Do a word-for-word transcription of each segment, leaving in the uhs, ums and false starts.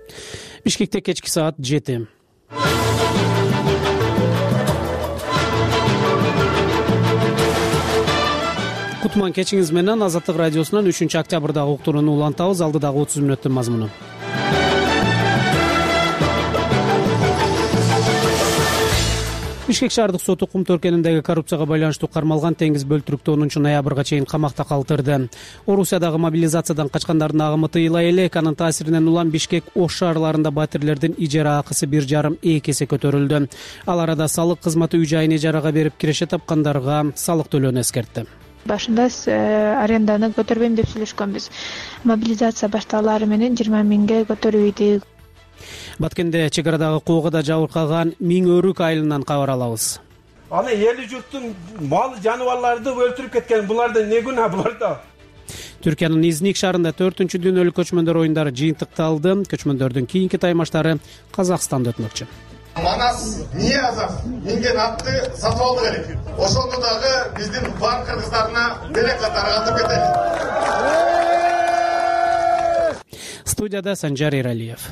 Бишкекте кечки саат жети. Кутман кечиңиз менен Азаттык радиосунан үчүнчү октябрдагы уктурууну улантабыз. Алдыдагы отуз мүнөттүн мазмуну. Бишкек шаардык соту Кумту өлкөнүндөгү коррупцияга байланыштуу кармалган Теңиз Бөлтүрүктү онунчу ноябрга чейин камакта калтырды. Орусиядагы мобилизациядан качкандардын агымы тыйыла эле, анын таасиринен улам Бишкек Ош шаарларында батирлердин ижара акысы бир жарым эки эсе көтөрүлдү. Ал арада салык кызматы үй жайын ижарага берип киреше тапкандарга салык төлөөнү эскертти. Башында аренданы көтөрбөйм деп сүйлөшкөнбүз. Мобилизация башталары менен жыйырма миңге көтөрүйдүк. Баткенде чек арадагы коогада жабыркаган миң өрүк айылынан кабар алабыз. Аны эли журттун мал жаныбарларды өлтүрүп кеткен. Буларда не күнөө буларда? Түркиянын Изник шаарында төртүнчү дүйнөлүк көчмөндөр оюндары жыйынтыкталды. Көчмөндөрдүн кийинки таймаштары Казакстанда өтмөкчү. Манас Ниязов минген атты сатып алдык элек. Ошондо дагы биздин бар кыргыздарына берек таргатып кетели. Студияда Санжар Эралиев.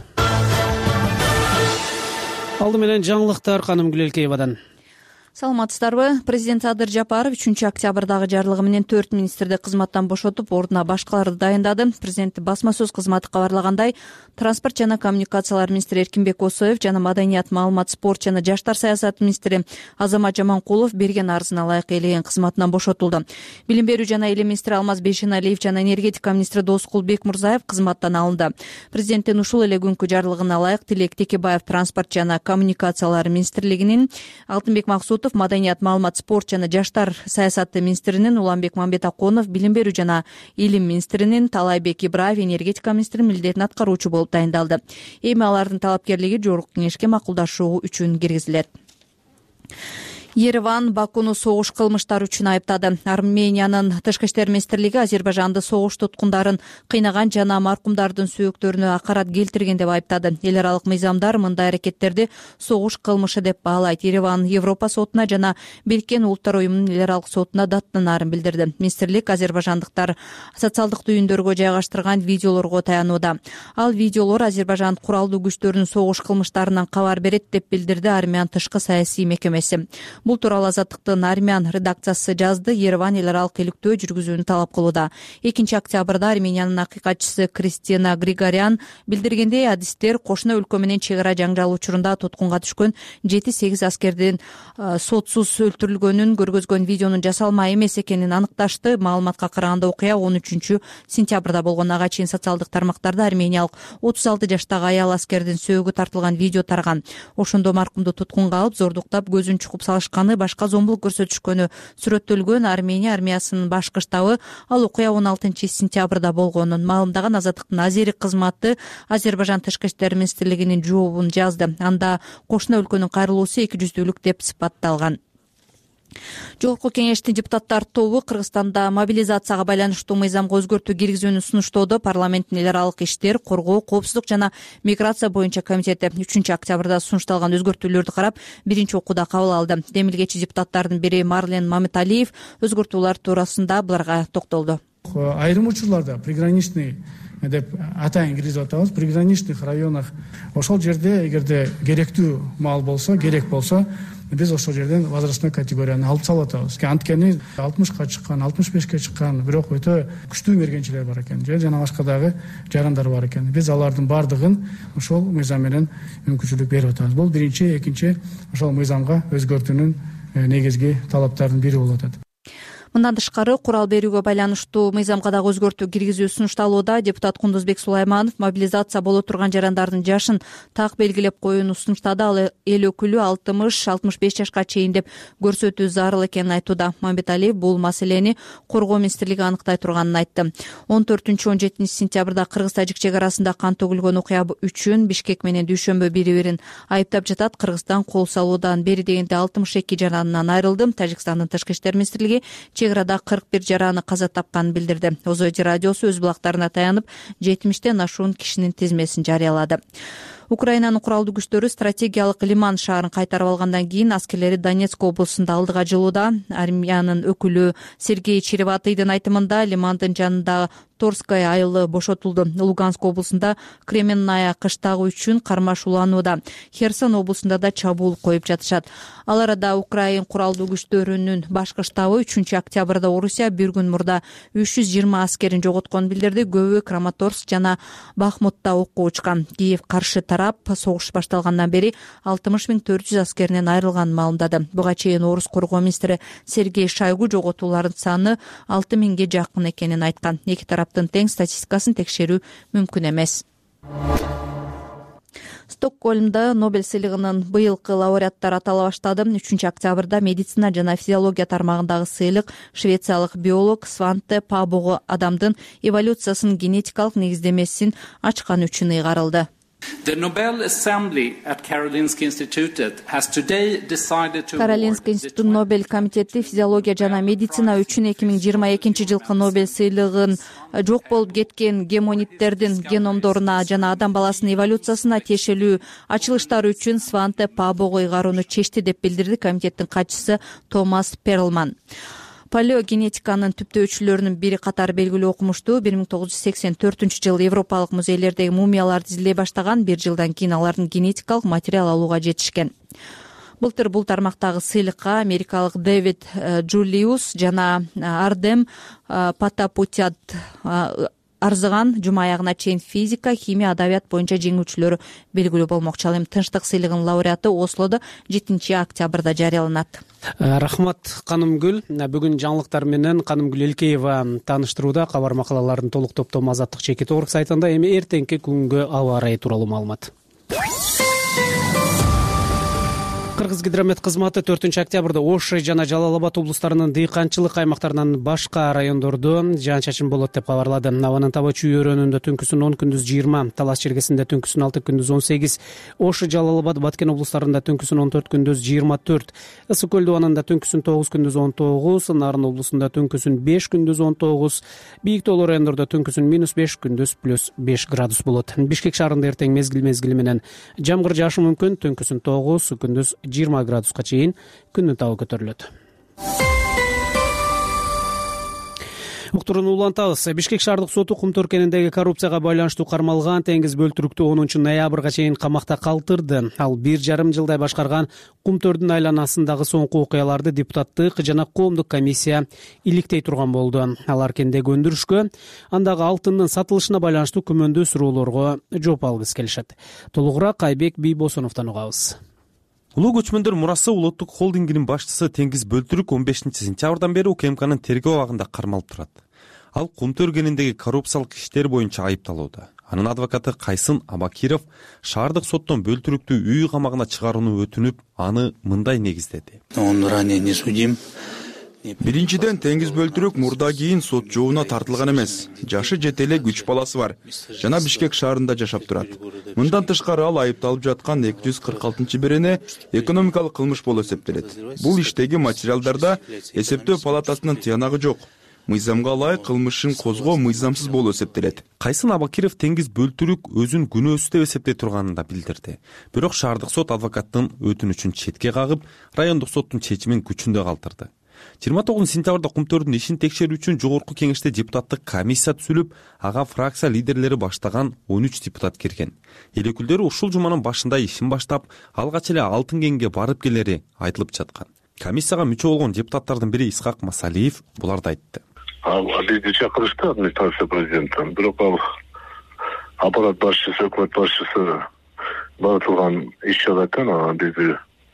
Алды менен жаңылыктар Каным Гүлелкеевадан. Саламатсыздарбы? Президент Садыр Жапаров үчүнчү октябрдагы жарлыгы менен төрт министрди кызматтан бошотуп, ордуна башкаларды дайындады. Президенттин басма сөз кызматы кабарлагандай, транспорт жана коммуникациялар министри Эркинбек Осоев жана маданият, маалымат, спорт жана жаштар саясаты министри Азамат Жаманкулов берген арызына ылайык элеген кызматынан бошотулду. Билим берүү жана эле министри Алмаз Бейшеналиев жана энергетика министри Доскул Бекмурзаев кызматтан алынды. Президенттин ушул эле күнкү жарлыгына ылайык Тилек Текебаев транспорт жана коммуникациялар министрлигинин, Алтынбек Максутов маданият, маалымат, спорт жана жаштар саясаты министринин, Уланбек Мамбетаконов билим берүү жана илим министринин, Талайбек Ибраев энергетика министринин милдетин аткаруучу болуп дайындалды. Эми алардын талапкерлиги жогорку кеңешке макулдашуу үчүн киргизилет. Ереван Бакуну согуш кылмыштары үчүн айыптады. Армениянын тышкы иштер министрлиги Азербайжанды согуш туткундарын кыйнаган жана маркумдардын сөөктөрүнө акарат келтирген деп айыптады. Эл аралык мыйзамдар мындай аракеттерди согуш кылмышы деп баалайт. Ереван Европа сотуна жана Бириккен Улуттар уюмунун эл аралык сотуна даттанаарын билдирди. Министрлик азербайжандыктар социалдык түйүндөргө жайгаштырган видеолорго таянууда. Ал видеолор Азербайжан куралдуу күчтөрүнүн согуш кылмыштарынан кабар берет деп билдирди Армян тышкы саясий мекемеси. Бул тууралуу Азаттыктын Армян редакциясы жазды. Ереван эл аралык иликтөө жүргүзүүнү талап кылууда. экинчи октябрда Армениянын акыйкатчысы Кристина Григорян билдиргендей, адистер кошуна өлкө менен чек ара жаңжал учурунда туткунга түшкөн жети сегиз аскердин сотсуз өлтүрүлгөнүн көргөзгөн видеонун жасалма эмес экенин аныкташты. Маалыматка караганда окуя он үчүнчү сентябрда болгон. Ага чейин социалдык тармактарда армениялык отуз алты жаштагы аял аскердин сөөгү тартылган видео тарган. Ошондо маркумду туткунга алып, зордуктап көзүн чукуп салышкан, башка зомбулук көрсөтүшкөнү сүрөттөлгөн. Армения армиясынын башкы штабы ал окуя он алтынчы сентябрда болгонун маалымдаган. Азаттыктын Азерик кызматы Азербайжан тышкы иштер министрлигинин жообун жазды. Анда кошуна өлкөнүн кайрылуусу эки жүздүүлүк деп сыпатталган. Жогорку кеңештин депутаттар тобу Кыргызстанда мобилизацияга байланыштуу мыйзамга өзгөртүү киргизүүнү сунуштоодо. Парламенттин эл аралык иштер, коргоо, коопсуздук жана миграция боюнча комитети үчүнчү октябрда сунушталган өзгөртүүлөрдү карап, биринчи окууда кабыл алды. Демилгечи депутаттардын бири Марлен Мамыталиев өзгөртүүлөр туурасында буларга токтолду. Айрым учурларда приграничный деп атайын киргизип атабыз. Приграничных районах ошол жерде эгерде керектүү мал болсо, керек болсо, биз ошол жерден возрастной категорияны алып салып атабыз. Анткени алтымышка чыккан, алтымыш бешке чыккан, бирок өтө күчтүү мергенчилер бар экен, же жана башка дагы жарандар бар экен. Биз алардын бардыгын ошол мыйзам менен мүмкүнчүлүк берип атабыз. Бул биринчи, экинчи ошол мыйзамга өзгөртүүнүн негизги талаптарынын бири болуп атат. Мындан тышкары, курал берүүгө байланыштуу мыйзамга дагы өзгөртүү киргизүү сунушталууда. Депутат Кундузбек Сулайманов мобилизация боло турган жарандардын жашын так белгилеп коюуну сунуштады. Ал эл өкүлү алтымыш алтымыш беш жашка чейин деп көрсөтүү зарыл экенин айтууда. Мамбеталиев бул маселени коргоо министрлиги аныктай турганын айтты. он төртүнчү он жетинчи сентябрда Кыргыз-Тажик чек арасында кан төгүлгөн окуя үчүн Бишкек менен Дүйшөмбө бири-бирин айыптап жатат. Кыргызстан кол салуудан бери дегенде алтымыш эки жаранынан айрылды. Тажикстандын тышкы иштер министрлиги чек арада кырк бир жараны каза тапканын билдирди. Озойти радиосу өз булактарына таянып, жетимиштен ашуун кишинин тизмесин жарыялады. Украинанын куралдуу күчтөрү стратегиялык Лиман шаарын кайтарып алгандан кийин аскерлери Донецк облусунда алдыга жылууда. Армиянын өкүлү Сергей Череватыйдын айтымында Лимандын жанындагы Торская айылы бошотулду. Луганск облусунда Кременная кыштагы үчүн кармаш уланууда. Херсон облусунда да чабуул коюп жатышат. Ал арада Украин куралдуу күчтөрүнүн башкы штабы үчүнчү октябрда Орусия бир күн мурда үч жүз жыйырма аскерин жоготконун билдирди. Көбү Краматорск жана Бахмутта окко учкан. Киев каршы тарап согуш башталгандан бери алтымыш миң төрт жүз аскеринен айрылганын маалымдады. Буга чейин Орус коргоо министри Сергей Шойгу жоготуулардын саны алты миңге жакын экенин айткан. Эки тараптын тең статистикасын текшерүү мүмкүн эмес. Стокгольмда Нобель сыйлыгынын быйылкы лауреаттары атала баштады. үчүнчү октябрда медицина жана физиология тармагындагы сыйлык швециялык биолог Сванте Паабого адамдын эволюциясынын генетикалык негиздемесин ачканы үчүн ыйгарылды. The Nobel Assembly at Karolinska Institutet has today decided to Каролинский институттун Нобель комитети физиология жана медицина үчүн эки миң жыйырма экинчи жылкы Нобель сыйлыгын жок болуп кеткен гемониттердин геномдоруна жана адам баласынын эволюциясына тиешелүү ачылыштары үчүн Сванте Паабого ыйгарууну чечти деп билдирди комитеттин катчысы Томас Перлман. Палеогенетиканын түптөөчүлөрүнүн бири катары белгилүү окумуштуу бир миң тогуз жүз сексен төртүнчү жылы Европалык музейлердеги мумияларды изилдей баштаган. Бир жылдан кийин алардын генетикалык материал алууга жетишкен. Былтыр бул тармактагы сыйлыкка америкалык Дэвид Джулиус жана Ардем Патапутят арзыган. Жума аягына чейин физика, химия, адабият боюнча жеңүүчүлөрү белгилүү болмокчу. Ал эми Тынчтык сыйлыгынын лауреаты Ослодо жетинчи октябрда жарыяланат. Рахмат Канымгүл. Бүгүн жаңылыктар менен Канымгүл Элкеева тааныштырууда. Кабар макалалардын толук топтому Азаттык чекит орг сайтында. Эми эртеңки күнгө аба ырайы тууралуу маалымат. Кыргызгидромет кызматы төртүнчү октябрда Ош жана Жалал Абад облустарынын дыйканчылык аймактарынан башка райондордо жаан-чачын болот деп кабарлады. Абанын таба чүй өрөөнүндө түнкүсүн он күндүз жыйырма, Талас чергесинде түнкүсүн алты күндүз он сегиз, Ош, Жалал Абад, Баткен облустарында түнкүсүн он төрт күндүз жыйырма төрт, Ысык көл абанында түнкүсүн тогуз күндүз он тогуз, Нарын облусунда түнкүсүн беш күндүз он тогуз, Бийик тоолуу райондордо түнкүсүн минус беш күндүз плюс беш градус болот. Бишкек шаарында эртең мезгил мезгили менен жамгыр жаашы мүмкүн, түнкүсүн тогуз күндүз жыйырма градуска чейин күндүн табы көтөрүлөт. Уктурууну улантабыз. Бишкек шаардык соту Кумтөр кенендеги коррупцияга байланыштуу кармалган Теңиз Бөлтүрүктү онунчу ноябрга чейин камакта калтырды. Ал бир жарым жылдай башкарган Кумтөрдүн айланасындагы соңку окуяларды депутаттык жана коомдук комиссия иликтей турган болду. Алар кенендеги өндүрүшкө, андагы алтындын сатылышына байланыштуу күмөндүү суроолорго жооп алгысы келишет. Толугураак Айбек Бийбосоновдон угабыз. Улуу көчмөндөр мурасы улуттук холдингинин башчысы Теңиз Бөлтүрүк он бешинчи сентябрдан бери УКМКнын тергөө абагында кармалып турат. Ал Кумтөр кенендеги коррупциялык иштер боюнча айыпталууда. Анын адвокаты Кайсын Абакиров шаардык соттон Бөлтүрүктү үй камагына чыгарууну өтүнүп, аны мындай негиздеди. Он ранее не судим. Биринчиден Теңиз Бөлтүрүк мурда кийин сот жообуна тартылган эмес. Жашы жете элек үч баласы бар. Жана Бишкек шаарында жашап турат. Мындан тышкары ал айыпталып жаткан эки жүз кырк алтынчы берене экономикалык кылмыш болуп эсептелет. Бул иштеги материалдарда эсептөө палатасынын тыянагы жок. Мыйзамга ылайык кылмышын козгоо мыйзамсыз болуп эсептелет. Кайсын Абакиров Теңиз Бөлтүрүк өзүн күнөөсүз деп эсептей турганын да билдирди. Бирок шаардык сот адвокаттын өтүнүчүн четке кагып, райондук соттун чечимин күчүндө калтырды. жыйырма тогузунчу сентябрда Кумтөрдүн ишин текшерүү үчүн жогорку кеңеште депутаттык комиссия түзүлүп, ага фракция лидерлери баштаган он үч депутат кирген. Эл өкүлдөрү ушул жуманын башында ишин баштап, алгач эле Алтын кеңге барып келери айтылып жаткан. Комиссияга мүчө болгон депутаттардын бири Исхак Масалиев буларды айтты. Бизди чакырышты администрация президенттен, бирок ал аппарат башчысы, өкмөт башчысы баратылган иш чараттан бизди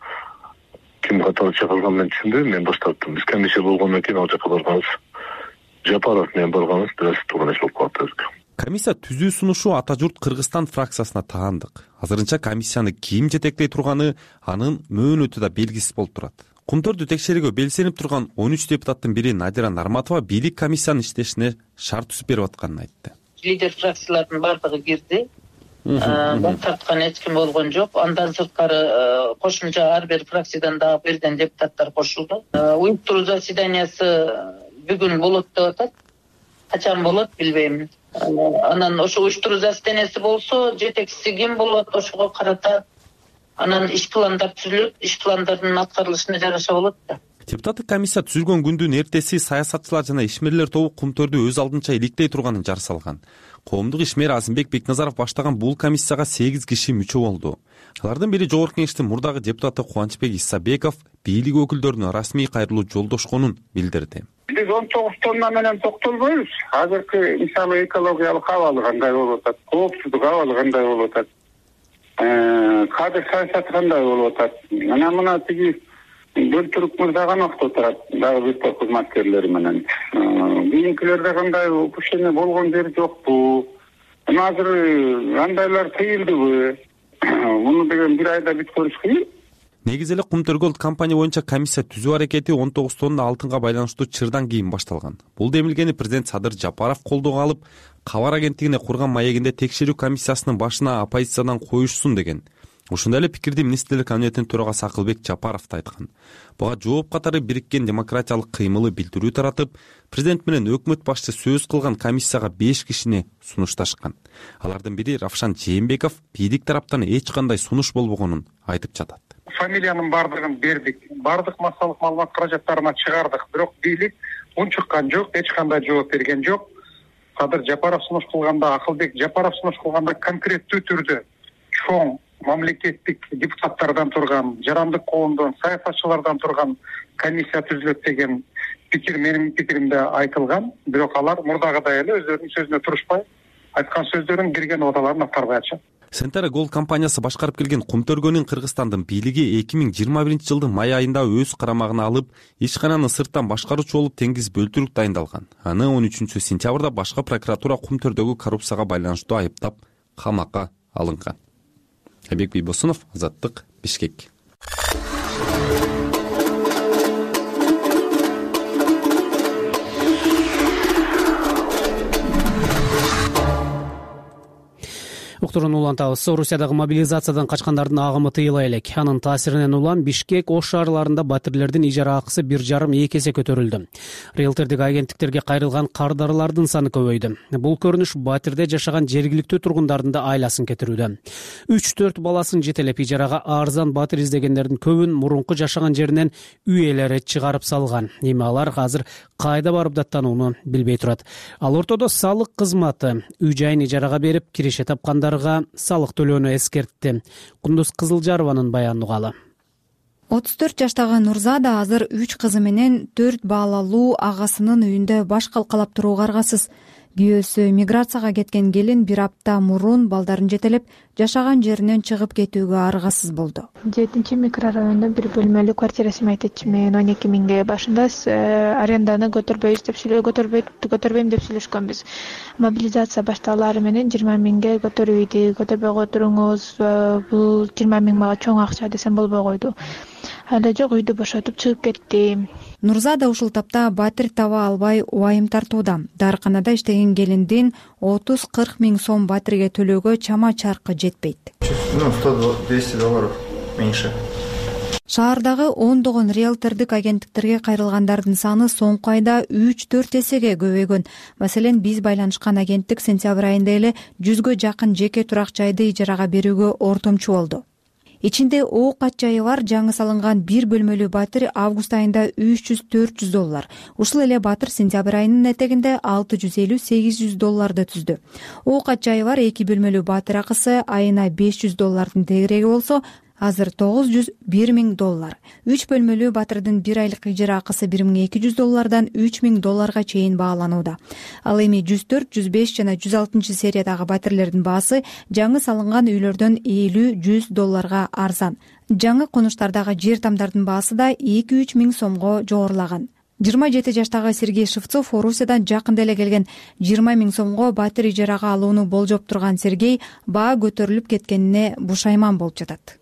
ким катары чакырган мен түшүнбөйм, мен баш тарттым. Биз комиссия болгондон кийин ал жака барганбыз. Жапаров менен барганбыз, бираз турган иш болуп калды. Комиссия түзүү сунушу Ата журт Кыргызстан фракциясына таандык. Азырынча комиссияны ким жетектей турганы анын мөөнөтү да белгисиз болуп турат. Кумтөрдү текшерүүгө белсенип турган он үч депутаттын бири Надира Нарматова бийлик комиссиянын иштешине шарт түзүп берип атканын айтты. Лидер фракциялардын бардыгы кирди. Бак тарткан эч ким болгон жок. Андан сырткары кошумча ар бир фракциядан дагы берген депутаттар кошулду. Уюштуруу заседаниясы бүгүн болот деп атат. Качан болот билбейм. Анан ошо уюштуруу застенеси болсо, жетекчиси ким болот, ошого карата анан иш пландар түзүлөт, иш пландардын аткарылышына жараша болот да. Депутаттык комиссия түзүлгөн күндүн эртеси саясатчылар жана ишмерлер тобу Кумтөрдү өз алдынча иликтей турганын жар салган. Коомдук ишмер Азимбек Бекназаров баштаган бул комиссияга сегиз киши мүчө болду. Алардын бири Жогорку Кеңештин мурдагы депутаты Кубанычбек Исабеков бийлик өкүлдөрүнө расмий кайрылуу жолдошконун билдирди. Биз он тогуз тонна менен токтолбойбуз. Азыркы мисалы экологиялык абалы кандай болуп атат, коопсуздук абалы кандай болуп атат, кадр саясаты кандай болуп атат. Анан мына тиги Бөлтүрүк мырза гана турат, дагы бир топ кызматкерлери менен. Кийинкилерде кандай ушуну болгон жери жокпу? Азыр андайлар тыйылдыбы? Муну деген бир айда бүт көрүш кыйын. Негизи эле Кумтөр компания боюнча комиссия түзүү аракети он тогуз тонна алтынга байланыштуу чырдан кийин башталган. Бул демилгени президент Садыр Жапаров колдоого алып, кабар агенттигине курган маегинде текшерүү комиссиясынын башына оппозициядан коюшсун деген. Ушундай эле пикирди министрлер кабинетинин төрагасы Акылбек Жапаров да айткан. Буга жооп катары бириккен демократиялык кыймылы билдирүү таратып, президент менен өкмөт башчысы сөз кылган комиссияга беш кишини сунушташкан. Алардын бири Равшан Жээнбеков бийлик тараптан эч кандай сунуш болбогонун айтып жатат. Фамилиянын бардыгын бердик, бардык массалык маалымат каражаттарына чыгардык, бирок бийлик унчуккан жок, эч кандай жооп берген жок. Садыр Жапаров сунуш кылганда, Акылбек Жапаров сунуш кылганда конкреттүү түрдө чоң мамлекеттик депутаттардан турган, жарандык коомдон, саясатчылардан турган комиссия түзүлөт деген пикир менин пикиримде айтылган. Бирок алар мурдагыдай эле өздөрүнүн сөзүнө турушпай, айткан сөздөрүн берген убадаларын аткарбай атышат. Сентара Gold компаниясы башкарып келген Кумтөргөнүн Кыргызстандын бийлиги эки миң жыйырма биринчи жылдын май айында өз карамагына алып, ишкананы сырттан башкаруучу болуп Теңиз Бөлтүрүк дайындалган. Аны он үчүнчү сентябрда башка прокуратура Кумтөрдөгү коррупцияга байланыштуу айыптап, камакка алынган. Айбек Бийбосунов, Азаттык, Бишкек. Уктурууну улантабыз. Орусиядагы мобилизациядан качкандардын агымы тыйыла элек. Анын таасиринен улам Бишкек, Ош шаарларында батирлердин ижара акысы бир жарым эки эсе көтөрүлдү. Риэлтордук агенттиктерге кайрылган кардарлардын саны көбөйдү. Бул көрүнүш батирде жашаган жергиликтүү тургундардын да айласын кетирүүдө. үч төрт баласын жетелеп ижарага арзан батир издегендердин көбүн мурунку жашаган жеринен үй ээлери чыгарып салган. Эми алар азыр кайда барып даттанууну билбей турат. Ал ортодо салык кызматы үй жайын ижарага берип киреше тапкандар салык төлөөнү эскертти. Кундуз Кызылжарованын баянын угалы. отуз төрт жаштагы Нурзада азыр үч кызы менен төрт баалалуу агасынын үйүндө баш калкалап турууга аргасыз. Күйөөсү миграцияга кеткен келин бир апта мурун балдарын жетелеп жашаган жеринен чыгып кетүүгө аргасыз болду. жетинчи микрорайондо бир бөлмөлүү квартира сметчи менен он эки миңге башында аренданы көтөрбөйбүз деп көтөрбөйт көтөрбөйм деп сүйлөшкөнбүз. Мобилизация башталары менен жыйырма миңге көтөрбөйдү, көтөрбөй отуруңуз, бул жыйырма миң мага чоң акча десем болбой койду. Ала жок, үйдү бошотуп чыгып кетти. Нурзада ушул тапта батир таба албай убайым тартууда. Дарканада иштеген келиндин отуз кырк миң сом батирге төлөөгө чама чаркы жетпейт. Ну, сто двести долларов меньше. Шаардагы ондогон риэлтордук агенттиктерге кайрылгандардын саны соңку айда үч төрт эсеге көбөйгөн. Маселен, биз байланышкан агенттик сентябрь айында эле жүзгө жакын жеке турак жайды ижарага берүүгө ортомчу болду. Ичинде оокат жайы бар жаңы салынган бир бөлмөлүү батир август айында үч жүз төрт жүз доллар. Ушул эле батир сентябрь айынын этегинде алты жүз элүү сегиз жүз долларды түздү. Оокат жайы бар эки бөлмөлүү батир акысы айына беш жүз доллардын тегереги болсо, азыр тогуз жүз бир миң доллар. үч бөлмөлүү батирдин бир айлык ижара акысы бир миң эки жүз доллардан үч миң долларга чейин бааланууда. Ал эми жүз төрт, жүз беш жана жүз алтынчы сериядагы батирлердин баасы жаңы салынган үйлөрдөн элүү жүз долларга арзан. Жаңы конуштардагы жер тамдардын баасы да эки үч миң сомго жогорулаган. жыйырма жети жаштагы Сергей Шевцов Орусиядан жакында эле келген. жыйырма миң сомго батир ижарага алууну болжоп турган Сергей баа көтөрүлүп кеткенине бушайман болуп жатат.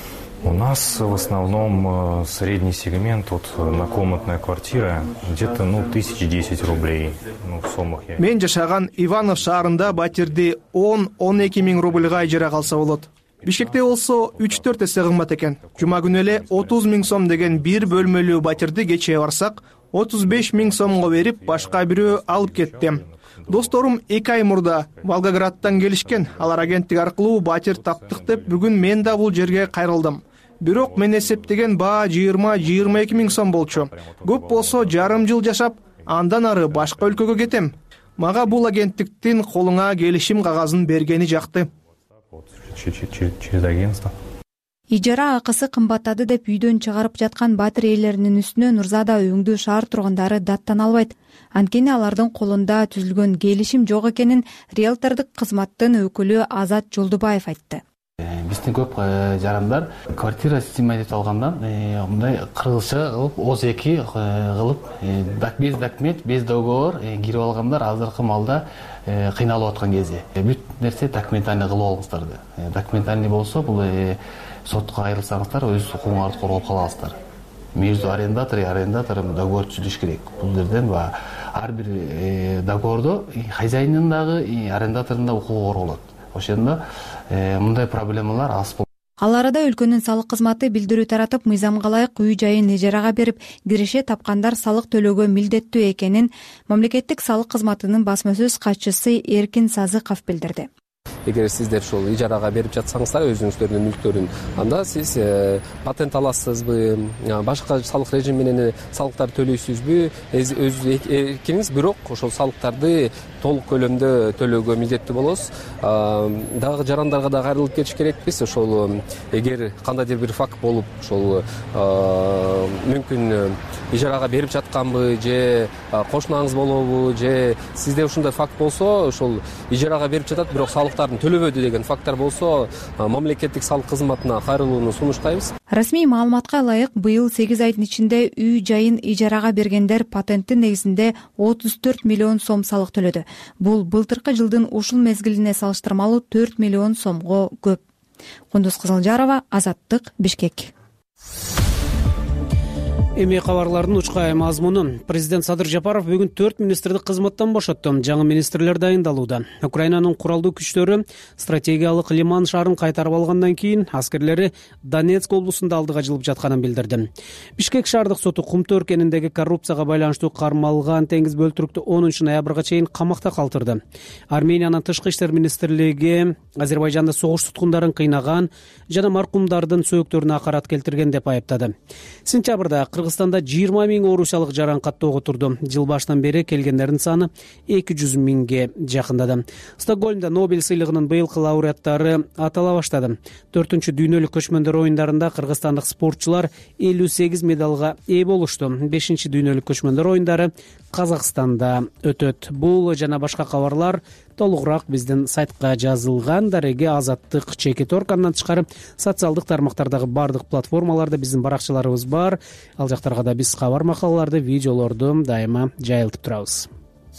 У нас в основном средний сегмент, вот однокомнатная квартира, где-то ну тысяча десять рублей. Ну, в сомах я... Мен жашаган Иванов шаарында батирди он он эки миң рубльга ижарага алса болот. Бишкекте болсо үч төрт эсе кымбат экен. Жума күнү эле отуз миң сом деген бир бөлмөлүү батирди кечээ барсак, отуз беш миң сомго берип башка бирөө алып кетти. досторум эки ай мурда Волгоградтан келишкен. Алар агенттик аркылуу батир таптык деп бүгүн мен да бул жерге кайрылдым. Бирок мен эсептеген баа жыйырма жыйырма эки миң сом болчу. Көп болсо жарым жыл жашап, андан ары башка өлкөгө кетем. Мага бул агенттиктин колуңа келишим кагазын бергени жакты. Через агентство. Ижара акысы кымбаттады деп үйдөн чыгарып жаткан батир ээлеринин үстүнө Нурзада өңдүү шаар тургундары даттана албайт. Анткени алардын колунда түзүлгөн келишим жок экенин риэлтордук кызматтын өкүлү Азат Жолдубаев айтты. Биздин көп жарандар квартира снимать этип алгандан мындай кыргызча кылып оз эки кылып без документ, без договор кирип алгандар азыркы малда кыйналып аткан кези. Бүт нерсе документальный кылып алыңыздар. Документальный болсо бул сотко айрылсаңыздар өз укугуңарды коргоп каласыздар. Между арендатор и арендатором договор түзүлүш керек. Бул жерден ар бир договордо хозяиндын дагы арендатордун да укугу корголот. Ошондо мындай проблемалар аз болот. Ал арада өлкөнүн салык кызматы билдирүү таратып, мыйзамга ылайык үй жайын ижарага берип, киреше тапкандар салык төлөөгө милдеттүү экенин мамлекеттик салык кызматынын басма сөз катчысы Эркин Сазыков билдирди. Эгер сиздер ошол ижарага берип жатсаңыздар өзүңүздөрдүн мүлктөрүн, анда сиз патент аласызбы, башка салык режим менен салыктарды төлөйсүзбү, өз эркиңиз, бирок ошол салыктарды толук көлөмдө төлөөгө милдеттүү болосуз. Дагы жарандарга да кайрылып кетиш керекпиз. Ошол эгер кандайдыр бир факт болуп, ошол мүмкүн ижарага берип жатканбы, же кошунаңыз болобу, же сизде ушундай факт болсо, ошол ижарага берип жатат, бирок салыктарын төлөбөдү деген факттар болсо, мамлекеттик салык кызматына кайрылууну сунуштайбыз. Расмий маалыматка ылайык, быйыл сегиз айдын ичинде үй жайын ижарага бергендер патенттин негизинде отуз төрт миллион сом салык төлөдү. Бул былтыркы жылдын ушул мезгилине салыштырмалуу төрт миллион сомго көп. Кундуз Кызылжарова, Азаттык, Бишкек. Эми кабарлардын учкай мазмуну. Президент Садыр Жапаров бүгүн төрт министрди кызматтан бошотту. Жаңы министрлер дайындалууда. Украинанын куралдуу күчтөрү стратегиялык Лиман шаарын кайтарып алгандан кийин аскерлери Донецк облусунда алдыга жылып жатканын билдирди. Бишкек шаардык соту Кумту өркениндеги коррупцияга байланыштуу кармалган теңиз бөлтүрүктү онунчу ноябрга чейин камакта калтырды. Армениянын тышкы иштер министрлиги Азербайжанда согуш туткундарын кыйнаган жана маркумдардын сөөктөрүнө акарат келтирген деп айыптады. Сентябрда Кыргызстанда жыйырма миң орусиялык жаран каттоого турду. Жыл башынан бери келгендердин саны эки жүз миңге жакындады. Стокгольмда Нобель сыйлыгынын быйылкы лауреаттары атала баштады. төртүнчү дүйнөлүк көчмөндөр оюндарында кыргызстандык спортчулар элүү сегиз медалга ээ болушту. бешинчи дүйнөлүк көчмөндөр оюндары Казакстанда өтөт. Бул жана башка кабарлар толугураак биздин сайтка жазылган. Дареге Азаттык чекит орг, андан тышкары социалдык тармактардагы бардык платформаларда биздин баракчаларыбыз бар. Ал жактарга да биз кабар макалаларды, видеолорду дайыма жайылтып турабыз.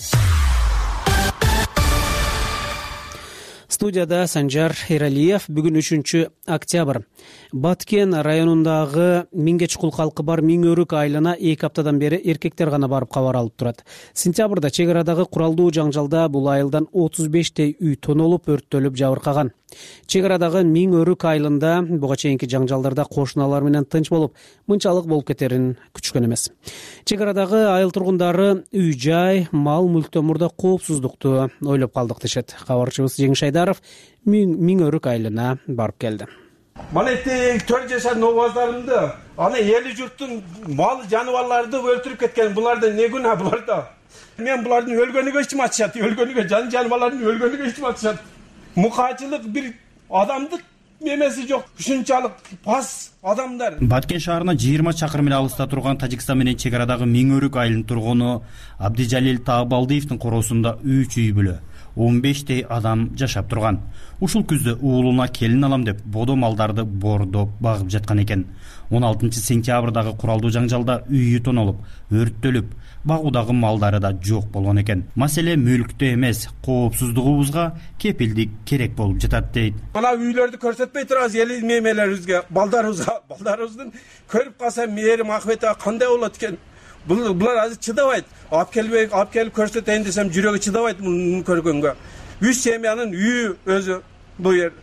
Студияда Санжар Эралиев. Бүгүн үчүнчү октябрь. Баткен районундагы миңге чукул калкы бар Миң Өрүк айылына эки аптадан бери эркектер гана барып кабар алып турат. Сентябрда чек арадагы куралдуу жаңжалда бул айылдан отуз бештей үй тонолуп, өрттөлүп жабыркаган. Чек арадагы Миң Өрүк айылында буга чейинки жаңжалдарда кошуналар менен тынч болуп, мынчалык болуп кетерин күтүшкөн эмес. Чек арадагы айыл тургундары үй жай, мал мүлктөн мурда коопсуздукту ойлоп калдык дешет. Кабарчыбыз Жеңиш Айдаров Миң Өрүк айылына барып келди. Мана эти төрт жашар новоздарымды, аны эли журттун мал жаныбарларды өлтүрүп кеткен. Буларда не күнә буларда? Мен булардын өлгөнүгө ичим атышат, өлгөнүгө, жан жаныбарлардын өлгөнүгө ичим атышат. Мукачылык бир адамдык мемеси жок. Ушунчалык пас адамдар. Баткен шаарына жыйырма чакырым эле алыста турган Тажикстан менен чек арадагы Миң Өрүк айылынын тургуну Абдижалил Таабалдиевдин короосунда үч үй бүлө он бештей адам жашап турган. Ушул күздө уулуна келин алам деп бодо малдарды бордоп багып жаткан экен. он алтынчы сентябрдагы куралдуу жаңжалда үйү тонолуп, өрттөлүп, багуудагы малдары да жок болгон экен. Маселе мүлктө эмес, коопсуздугубузга кепилдик керек болуп жатат дейт. Мына үйлөрдү көрсөтпөй турабыз эл мемелерибизге, балдарыбызга, балдарыбыздын көрүп калса мээрим акыбети кандай болот экен. Булар азыр чыдабайт. Алып келбей, алып келип көрсөтөйүн десем жүрөгү чыдабайт муну көргөнгө. Үч семьянын үйү өзү бул жер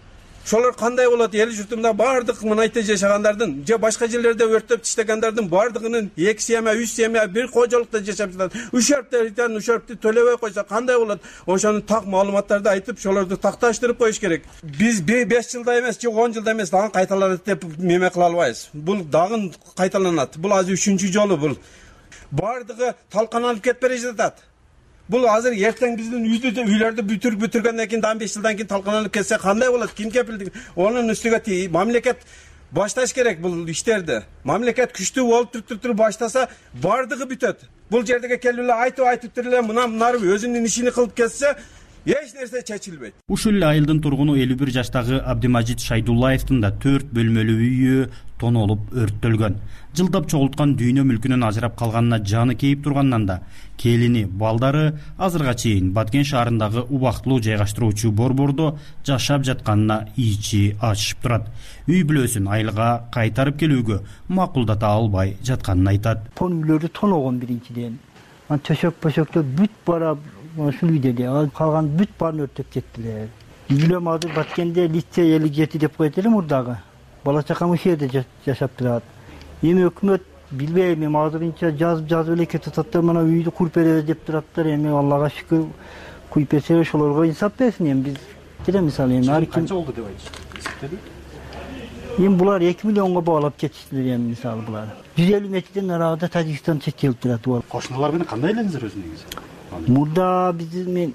ошолор кандай болот? Эл журтумда баардык мынайта жашагандардын же башка жерлерде өрттөп таштагандардын баардыгынын эки семья, үч семья бир кожолукта жашап жатат. Ушерптен ушерпти төлөбөй койсо кандай болот? Ошону так маалыматтарды айтып, ошолорду такташтырып коюш керек. Биз беш жылда эмес, же он жылда эмес дагы кайталанат деп меме кыла албайбыз. Бул дагы кайталанат. Бул азыр үчүнчү жолу бул. Баардыгы талканалып кетип бере жатат. Бул азыр эртең биздин үйдө үйлөрдү бүтүр бүтүргөндөн кийин дагы беш жылдан кийин талканалып кетсе кандай болот? Ким кепилдик? Онун үстүгө мамлекет башташ керек бул иштерди. Мамлекет күчтүү болуп туруп баштаса, баардыгы бүтөт. Бул жердеге келип эле айтып айтып туруп эле мына мынары өзүнүн ишин кылып кетсе, эч нерсе чечилбейт. Ушул эле айылдын тургуну элүү бир жаштагы Абдимажит Шайдуллаевдин да төрт бөлмөлүү үйү тонолуп өрттөлгөн. Жылдап чогулткан дүйнө мүлкүнөн ажырап калганына жаны кейип тургандан да келини, балдары азырга чейин Баткен шаарындагы убактылуу жайгаштыруучу борбордо жашап жатканына ичи ачышып турат. Үй бүлөсүн айылга кайтарып келүүгө макулдата албай жатканын айтат. Тон үйлөрдү тоногон биринчиден. Ан төшөк-пөшөктөр бүт бара ушул үйдө ал калган бүт баарын өртөп кеттилер. Билем азыр Баткенде лицей элүү жети деп коет элем мурдагы. Бала чакам ушул жерде жашап турат. Эми өкмөт билбейм, эми азырынча жазып жазып эле кетип атат. Мына үйдү куруп беребиз деп тураттар. Эми Аллага шүкүр куюп берсе ошолорго инсап берсин. Эми биз деле мисалы эми ар ким канча болду деп айтышты? Эсептеди? Эми булар эки миллионго баалап кетиштилер эми мисалы булар. жүз элүү метрден нарагында Тажикстан чет келип турат булар. Кошуналар менен кандай элеңиздер өзү негизи? Мурда биздин мен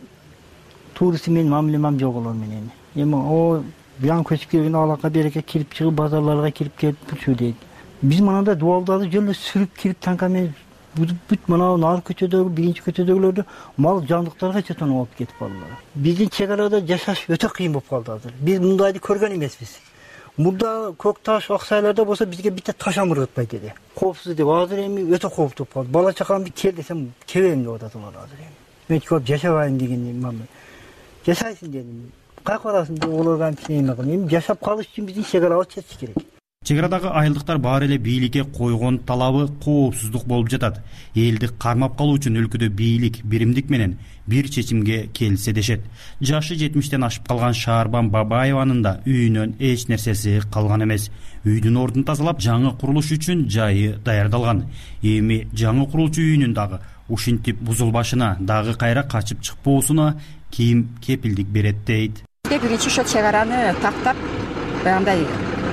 турист менен мамилемам жок олор менен. Эми о Яң көчүп келген алака береке кирип чыгып базарларга кирип келип турчу дейт. Биз мананда дуалдарды жөн эле сүрүп кирип танкамен бүт мына нар көчөдөгү, биринчи көчөдөгүлөрдү мал жандыктарга четон алып кетип калдылар. Биздин чек арада жашаш өтө кыйын болуп калды азыр. Биз мындайды көргөн эмеспиз. Мурда көк таш аксайларда болсо бизге битте таш амыргытпайт эди. Коопсуз деп азыр эми өтө кооптуп калды. Бала чакамды кел десем келем деп атат алар азыр эми. Мен көп жашабайм деген мамы. Жашайсың дедим. Как барасың деп олорго эмне кылам? Жашап калыш үчүн биздин чек арабыз чечиш керек. Чек арадагы айылдыктар баары эле бийликке койгон талабы коопсуздук болуп жатат. Элди кармап калуу үчүн өлкөдө бийлик, биримдик менен бир чечимге келсе дешет. Жашы жетимиштен ашып калган Шаарбан Бабаеванын да үйүнөн эч нерсеси калган эмес. Үйдүн ордун тазалап, жаңы курулуш үчүн жайы даярдалган. Эми жаңы курулчу үйүнүн дагы ушинтип бузулбашына, дагы кайра качып чыкпоосуна ким кепилдик берет дейт. Биринчи ошол чек араны тактап, баягындай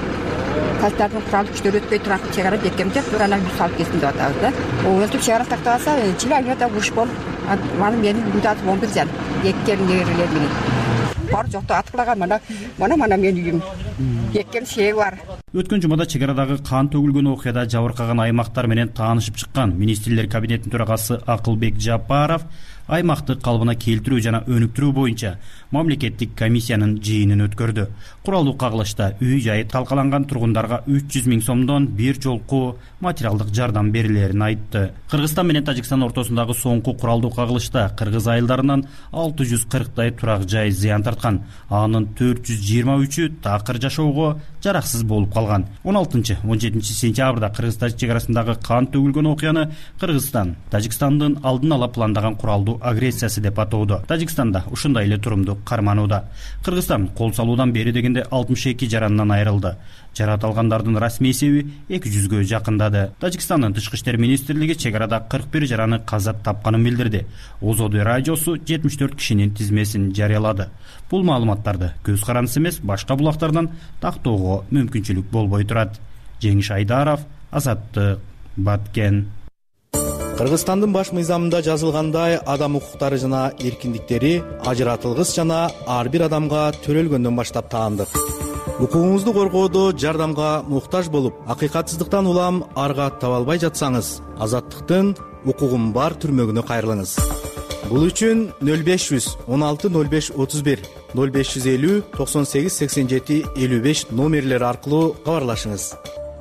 калттардын куралдык күчтөрү өтпөй турган чек ара бекемдеп, анан бүт салып кетсин деп атабыз да. Ошентип чек ара тактап алса, чил айылда буш болуп, мана менин үйдө он бир жан, эки келин неберелер менен. Бар жокто аткылаган мана, мана мана менин үйүм. Экем сеги бар. Өткөн жумада чек арадагы кан төгүлгөн окуяда жабыркаган аймактар менен таанышып чыккан министрлер кабинетинин төрагасы Акылбек Жапаров аймакты калыбына келтирүү жана өнүктүрүү боюнча мамлекеттик комиссиянын жыйынын өткөрдү. Куралдуу кагылышта үй жайы талкаланган тургундарга үч жүз миң сомдон бир жолку материалдык жардам берилерин айтты. Кыргызстан менен Тажикстан ортосундагы соңку куралдуу кагылышта кыргыз айылдарынан алты жүз кырктай турак жай зыян тарткан. Анын төрт жүз жыйырма үчү такыр жашоого жараксыз болуп калган. он алтынчы он жетинчи сентябрда Кыргыз-Тажик чек арасындагы кан төгүлгөн окуяны Кыргызстан Тажикстандын алдын ала пландаган куралдуу агрессиясы деп атоодо. Тажикстанда ушундай эле турумду карманууда. Кыргызстан кол салуудан бери дегенде алтымыш эки жарандан айрылды. Жарат алгандардын расмий эсеби эки жүзгө жакындады. Тажикстандын тышкы иштер министрлиги чек арада кырк бир жараны каза тапканын билдирди. Озоду радиосу жетимиш төрт кишинин тизмесин жарыялады. Бул маалыматтарды көз карандысы эмес башка булактардан тактоого мүмкүнчүлүк болбой турат. Жеңиш Айдаров, Азаттык, Баткен. Кыргызстандын баш мыйзамында жазылгандай адам укуктары жана эркиндиктери ажыратылгыс жана ар бир адамга төрөлгөндөн баштап таандык. Укугуңузду коргоодо жардамга муктаж болуп, акыйкатсыздыктан улам арга таба албай жатсаңыз, Азаттыктын укугум бар түрмөгүнө кайрылыңыз. Бул үчүн нөл беш жүз он алты нөл беш отуз бир нөл беш жүз элүү токсон сегиз сексен жети элүү беш номерлери аркылуу кабарлашыңыз.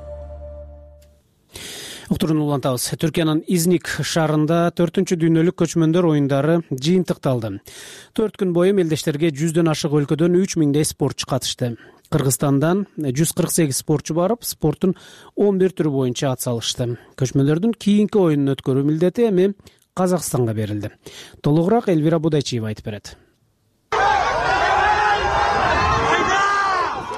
Уктурууну улантабыз. Түркиянын Изник шаарында төртүнчү дүйнөлүк көчмөндөр оюндары жыйынтыкталды. төрт күн бою мелдештерге жүздөн ашык өлкөдөн үч миңдей спортчу катышты. Кыргызстандан жүз кырк сегиз спортчу барып, спорттун он бир түрү боюнча ат салышты. Көчмөндөрдүн кийинки оюнун өткөрүү милдети эми Казакстанга берилди. Толугураак Элвира Будайчиева айтып берет.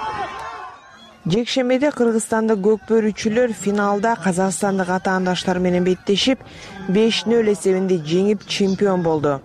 Жекшембиде кыргызстандык көкбөрүчүлөр финалда казакстандык атаандаштары менен беттешип, беш нөл эсебинде жеңип чемпион болду.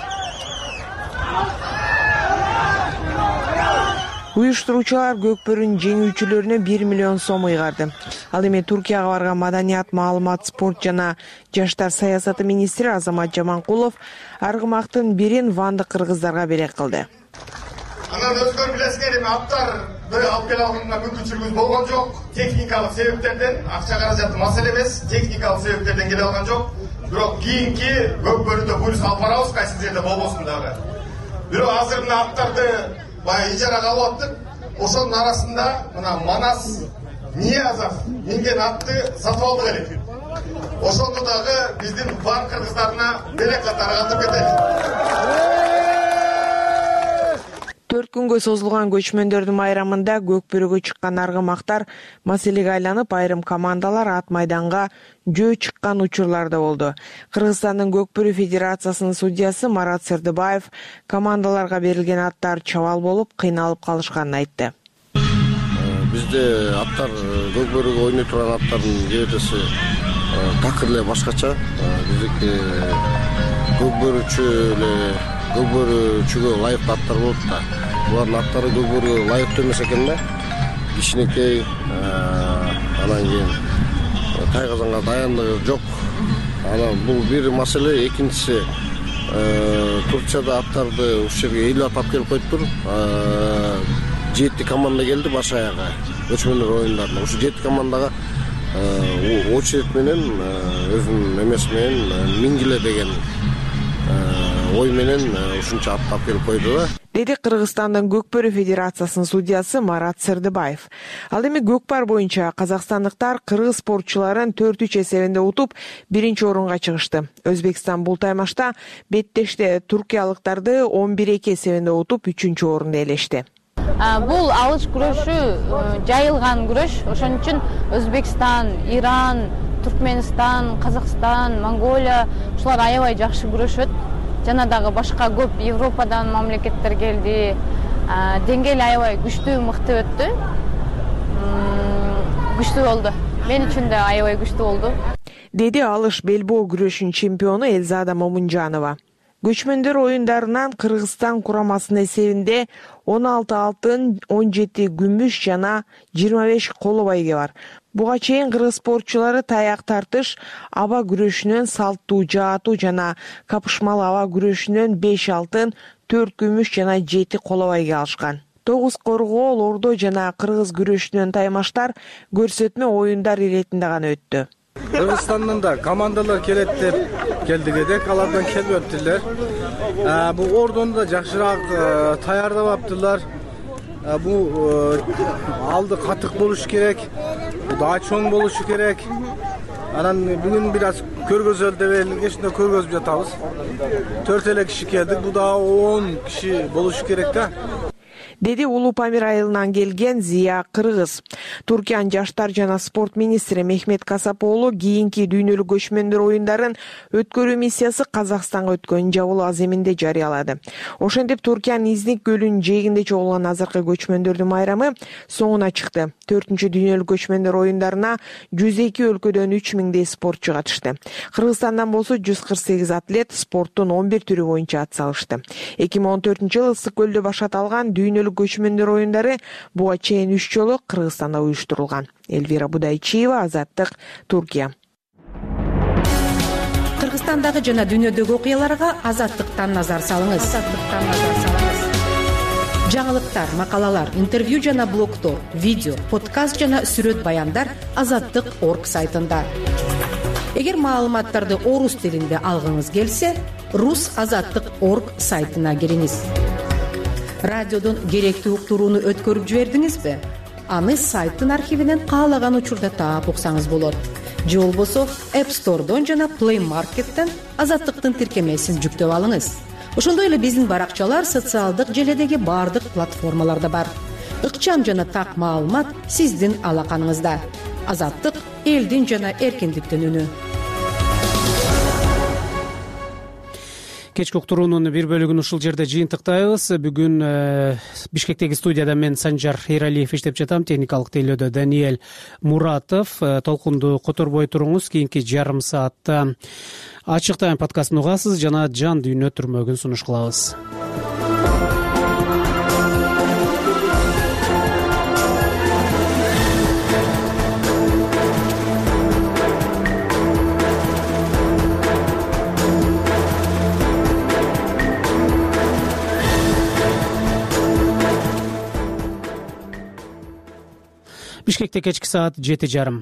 Уюштуруучулар көкбөрүнүн жеңүүчүлөрүнө бир миллион сом ыйгарды. Ал эми Туркияга барган маданият, маалымат, спорт жана жаштар саясаты министри Азамат Жаманкулов аргымактын бирин вандык кыргыздарга белек кылды. Анан өзгөр билесиңер, эми аттар бир алып келе алганда мүмкүнчүлүгүбүз болгон жок. Техникалык себептерден, акча каражаты маселе эмес, техникалык себептерден келе алган жок. Бирок кийинки көкбөрүдө буюрса алып барабыз, кайсы жерде болбосун дагы. Бирок азыр мына аттарды баягы ижарага алып аттык. Ошонун арасында мына Манас Ниязов минген атты сатып алдык элек. Ошондо дагы биздин бар кыргыздарына белек катары катып кетели. Төрт күнгө созулган көчмөндөрдүн майрамында көкбөрүгө чыккан аргымактар маселеге айланып, айрым командалар ат майданга жөө чыккан учурлар да болду. Кыргызстандын көкбөрү федерациясынын судьясы Марат Сырдыбаев командаларга берилген аттар чабал болуп, кыйналып калышканын айтты. Бизде аттар көкбөрүгө ойной турган аттардын кебетеси такыр эле башкача. Биздики көкбөрүчү эле көкбөрүчүгө ылайыктуу аттар болот да. Булардын аттары көкбөрүгө ылайыктуу эмес экен да. Кичинекей, анан кийин тайгазанга даяндыгы жок. Анан бул бир маселе, экинчиси Турцияда аттарды ушул жерге элүү ат алып келип коюптур. Жети команда келди баш аяга көчмөндөр оюндарына. Ушу жети командага очередь менен өзүнүн эмеси менен мингиле деген ой менен ушунча ат алып келип койду да. Деди Кыргызстандын көкбөрү федерациясынын судьясы Марат Сырдыбаев. Ал эми көкпар боюнча казакстандыктар кыргыз спортчуларын төрт үч эсебинде утуп, биринчи орунга чыгышты. Өзбекстан бул таймашта беттеште туркиялыктарды он бир эки эсебинде утуп, үчүнчү орунду ээлешти. Бул алыш күрөшү жайылган күрөш. Ошон үчүн Өзбекстан, Иран, Туркменистан, Казакстан, Монголия ушулар аябай жакшы күрөшөт. Жана дагы башка көп Европадан мамлекеттер келди. Деңгээл аябай күчтүү, мыкты өттү. Күчтүү болду. Мен үчүн да аябай күчтүү болду. Деди алыш белбоо күрөшүнүн чемпиону Элзада Момунжанова. Көчмөндөр оюндарынан Кыргызстан курамасынын эсебинде он алты алтын, он жети күмүш жана жыйырма беш коло байге бар. Буга чейин кыргыз спортчулары таяк тартыш, аба күрөшүнөн салттуу жаатуу жана капышмалуу аба күрөшүнөн беш алтын, төрт күмүш жана жети коло байге алышкан. Тогуз коргоол, ордо жана кыргыз күрөшүнөн таймаштар көрсөтмө оюндар иретинде гана өттү. Кыргызстандан да командалар келет деп келдик эдик, алардан келбептирлер. Бул ордону да жакшыраак даярдабаптырлар. Бул алды катык болуш керек, да чоң болушу керек. Анан бүгүн бир аз көргөзөлү деп эле ушунда көргөзүп жатабыз. төрт эле киши келдик, бул да он киши болушу керек да. Деди Улуу Памир айылынан келген Зия Кыргыз. Туркиянын жаштар жана спорт министри Мехмет Касапоолу кийинки дүйнөлүк көчмөндөр оюндарын өткөрүү миссиясы Казакстанга өткөн жабылуу аземинде жарыялады. Ошентип Туркиянын Изник көлүнүн жээгинде чогулган азыркы көчмөндөрдүн майрамы соңуна чыкты. төртүнчү дүйнөлүк көчмөндөр оюндарына жүз эки өлкөдөн үч миңдей спортчу катышты. Кыргызстандан болсо жүз кырк сегиз атлет спорттун он бир түрү боюнча ат салышты. эки миң он төртүнчү жылы Ысык көлдө башталган дүйнөлүк көчмөндөр оюндары буга чейин үч жолу Кыргызстанда уюштурулган. Элвира Будайчиева, Азаттык, Туркия. Кыргызстандагы жана дүйнөдөгү окуяларга Азаттыктан назар салыңыз. Азаттыктан назар салыңыз. Жаңылыктар, макалалар, интервью жана блогтор, видео, подкаст жана сүрөт баяндар азаттык точка орг сайтында. Эгер маалыматтарды орус тилинде алгыңыз келсе, рус азаттык точка орг сайтына кириңиз. Радиодон керектүү уктурууну өткөрүп жибердиңизби? Аны сайттын архивинен каалаган учурда таап уксаңыз болот. Же болбосо App Store'дон жана Play Market'тен азаттыктын тиркемесин жүктөп алыңыз. Ошондой эле биздин баракчалар социалдык желедеги бардык платформаларда бар. Ыкчам жана так маалымат сиздин алаканыңызда. Азаттык элдин жана эркиндиктин үнү. кечки уктуруунун бир бөлүгүн ушул жерде жыйынтыктайбыз. Бүгүн Бишкектеги студияда мен Санжар Эралиев иштеп жатам, техникалык тейлөөдө Даниэль Муратов. Толкунду которбой туруңуз. Кийинки жарым саатта Ачык Тайм подкастын угасыз жана жан дүйнө түрмөгүн сунуш кылабыз. Бишкекте кечки саат жети жарым.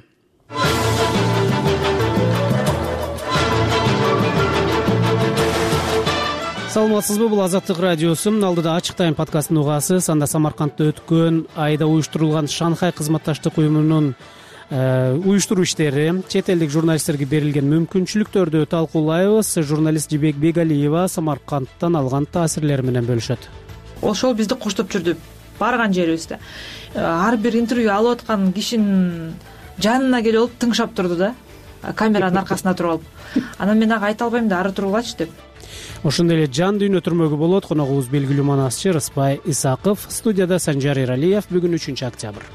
Саламатсызбы, бул Азаттык радиосу. Алдыда Ачык Тайм подкастын угасыз. Анда Самаркандта өткөн айда уюштурулган Шанхай кызматташтык уюмунун уюштуруу иштери, чет элдик журналисттерге берилген мүмкүнчүлүктөрдү талкуулайбыз. Журналист Жибек Бегалиева Самаркандтан алган таасирлери менен бөлүшөт. Ошол бизди коштоп жүрдү барган жерибизде. Ар бир интервью алып аткан кишинин жанына келип алып тыңшап турду да, камеранын аркасына туруп алып. Анан мен ага айта албайм да, ары тургулачы деп. Ошондой эле жан дүйнө түрмөгү болот. Коногубуз белгилүү манасчы Рыспай Исаков. Студияда Санжар Эралиев. Бүгүн үчүнчү октябрь.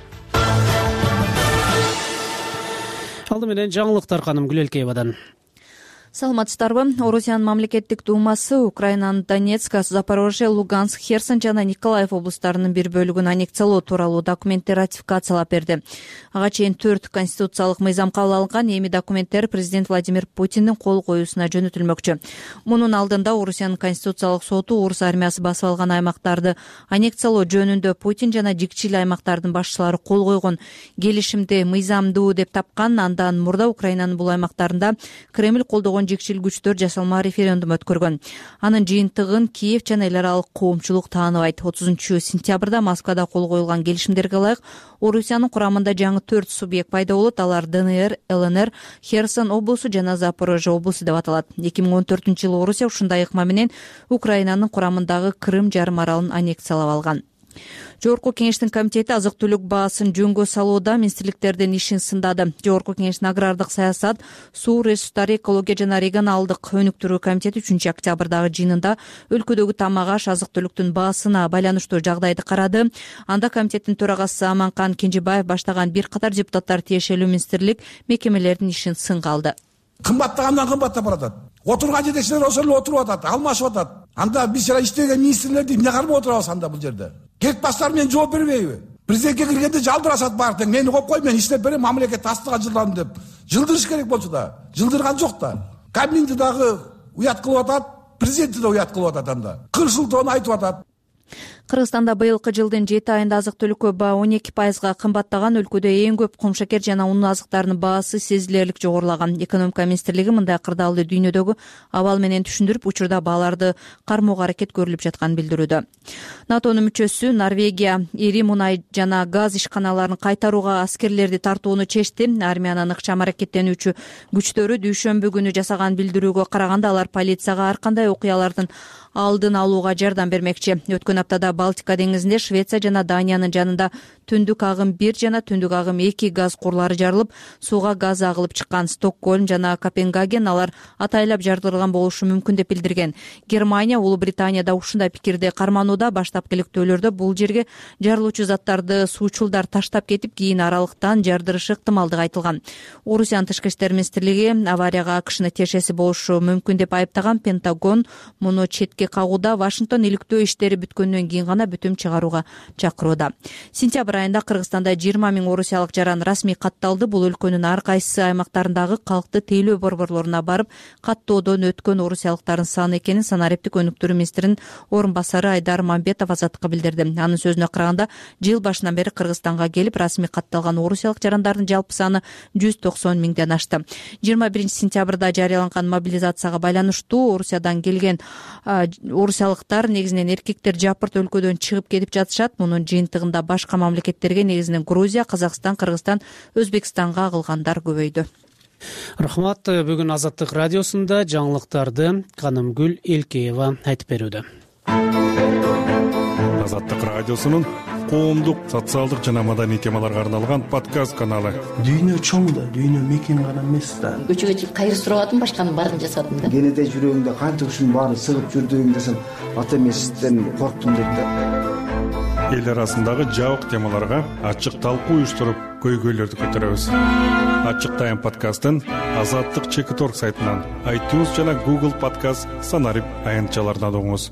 Алды менен жаңылыктар ханым Гүлелкеевадан. Саламатсыздарбы? Орусиянын мамлекеттик думасы Украинанын Донецк, Запорожье, Луганск, Херсон жана Николаев облустарынын бир бөлүгүн аннексиялоо тууралуу документти ратификациялап берди. Ага чейин төрт конституциялык мыйзам кабыл алынган. Эми документтер президент Владимир Путиндин кол коюусуна жөнөтүлмөкчү. Мунун алдында Орусиянын конституциялык соту орус армиясы басып алган аймактарды аннексиялоо жөнүндө Путин жана жикчил аймактардын башчылары кол койгон келишимди мыйзамдуу деп тапкан. Андан мурда Украинанын бул аймактарында Кремль колдогон жикчил күчтөр жасалма референдум өткөргөн. Анын жыйынтыгын Киев жана эл аралык коомчулук тааныбайт. отузунчу сентябрда Москвада кол коюлган келишимдерге ылайык Орусиянын курамында жаңы төрт субъект пайда болот. Алар ДНР, ЛНР, Херсон облусу жана Запорожье облусу деп аталат. эки миң он төртүнчү жылы Орусия ушундай ыкма менен Украинанын курамындагы Крым жарым аралын аннексиялап алган. Жогорку кеңештин комитети азык түлүк баасын жөнгө салууда министрликтердин ишин сындады. Жогорку кеңештин агрардык саясат, суу ресурстары, экология жана регионалдык өнүктүрүү комитети үчүнчү октябрдагы жыйынында өлкөдөгү тамак аш, азык түлүктүн баасына байланыштуу жагдайды карады. Анда комитеттин төрагасы Аманкан Кенжебаев баштаган бир катар депутаттар тиешелүү министрлик мекемелердин ишин сынга алды. Кымбаттагандан кымбаттап баратат. Отурган жетекчилер ошол эле отуруп атат, алмашып атат. Анда биз жана иштеген министрлерди эмне кармап отурабыз анда бул жерде? Кетпастар мен жооп бербейби? Президентке киргенде жалдырашат баары тең. Мени коюп кой, мен иштеп берем, мамлекет астыга жылдам деп. Жылдырыш керек болчу да. Жылдырган жок да. Кабинети дагы уят кылып атат, президенти да уят кылып атат анда. Кырсылтоон айтып атат. Кыргызстанда быйылкы жылдын жети айында азык түлүккө баа он эки пайызга кымбаттаган. Өлкөдө эң көп кумшакер жана унуу азыктардын баасы сезилерлик жогорулаган. Экономика министрлиги мындай кырдаалды дүйнөдөгү абал менен түшүндүрүп, учурда бааларды кармоого аракет көрүлүп жатканын билдирүүдө. НАТОнун мүчөсү Норвегия ири мунай жана газ ишканаларын кайтарууга аскерлерди тартууну чечти. Армиянын ыкчам аракеттенүүчү күчтөрү дүйшөмбү күнү жасаган билдирүүгө караганда алар полицияга ар кандай окуялардын алдын алууга жардам бермекчи. Өткөн аптада Балтика деңизинде Швеция жана Даниянын жанында түндүк агым бир жана түндүк агым эки газ курлары жарылып, сууга газ агылып чыккан. Стокгольм жана Копенгаген алар атайлап жардырылган болушу мүмкүн деп билдирген. Германия, Улуу Британия да ушундай пикирди карманууда. Баштапкы иликтөөлөрдө бул жерге жарылуучу заттарды суучулдар таштап кетип, кийин аралыктан жардырышы ыктымалдыгы айтылган. Орусиянын тышкы иштер министрлиги аварияга АКШнын тиешеси болушу мүмкүн деп айыптаган. Пентагон муну четке кагууда. Вашингтон иликтөө иштери бүткөндөн кийин гана бүтүм чыгарууга чакырууда. Сентябрь айында Кыргызстанда жыйырма миң орусиялык жаран расмий катталды. Бул өлкөнүн ар кайсы аймактарындагы калкты тейлөө борборлоруна барып каттоодон өткөн орусиялыктардын саны экенин санариптик өнүктүрүү министринин орун басары Айдар Мамбетов Азаттыкка билдирди. Анын сөзүнө караганда, жыл башынан бери Кыргызстанга келип расмий катталган орусиялык жарандардын жалпы саны жүз токсон миңден ашты. жыйырма биринчи сентябрда жарыяланган мобилизацияга байланыштуу Орусиядан келген орусиялыктар, негизинен эркектер, жапырт өлкөдөн чыгып кетип жатышат. Мунун жыйынтыгында башка мамлекеттерге, негизинен Грузия, Казакстан, Кыргызстан, Өзбекстанга агылгандар көбөйдү. Рахмат. Бүгүн Азаттык радиосунда жаңылыктарды Канымгүл Элкеева айтып берүүдө. Азаттык радиосунун коомдук, социалдык жана маданий темаларга арналган подкаст каналы. Дүйнө чоң да, дүйнө мекен гана эмес да. Көчөгө чыгып кайыр сурабадым, башканын баарын жасадым да. Кенеде жүрөгүңдө канча ушунун баары сыгып жүрдүгүң десем, ата эмесизден корктум дейт да. Эл арасындагы жабык темаларга ачык талкуу уюштуруп, көйгөйлөрдү көтөрөбүз. Ачык тайм подкастын Азаттык чекит точка орг сайтынан, iTunes жана Google подкаст санарип аянтчаларынан угуңуз.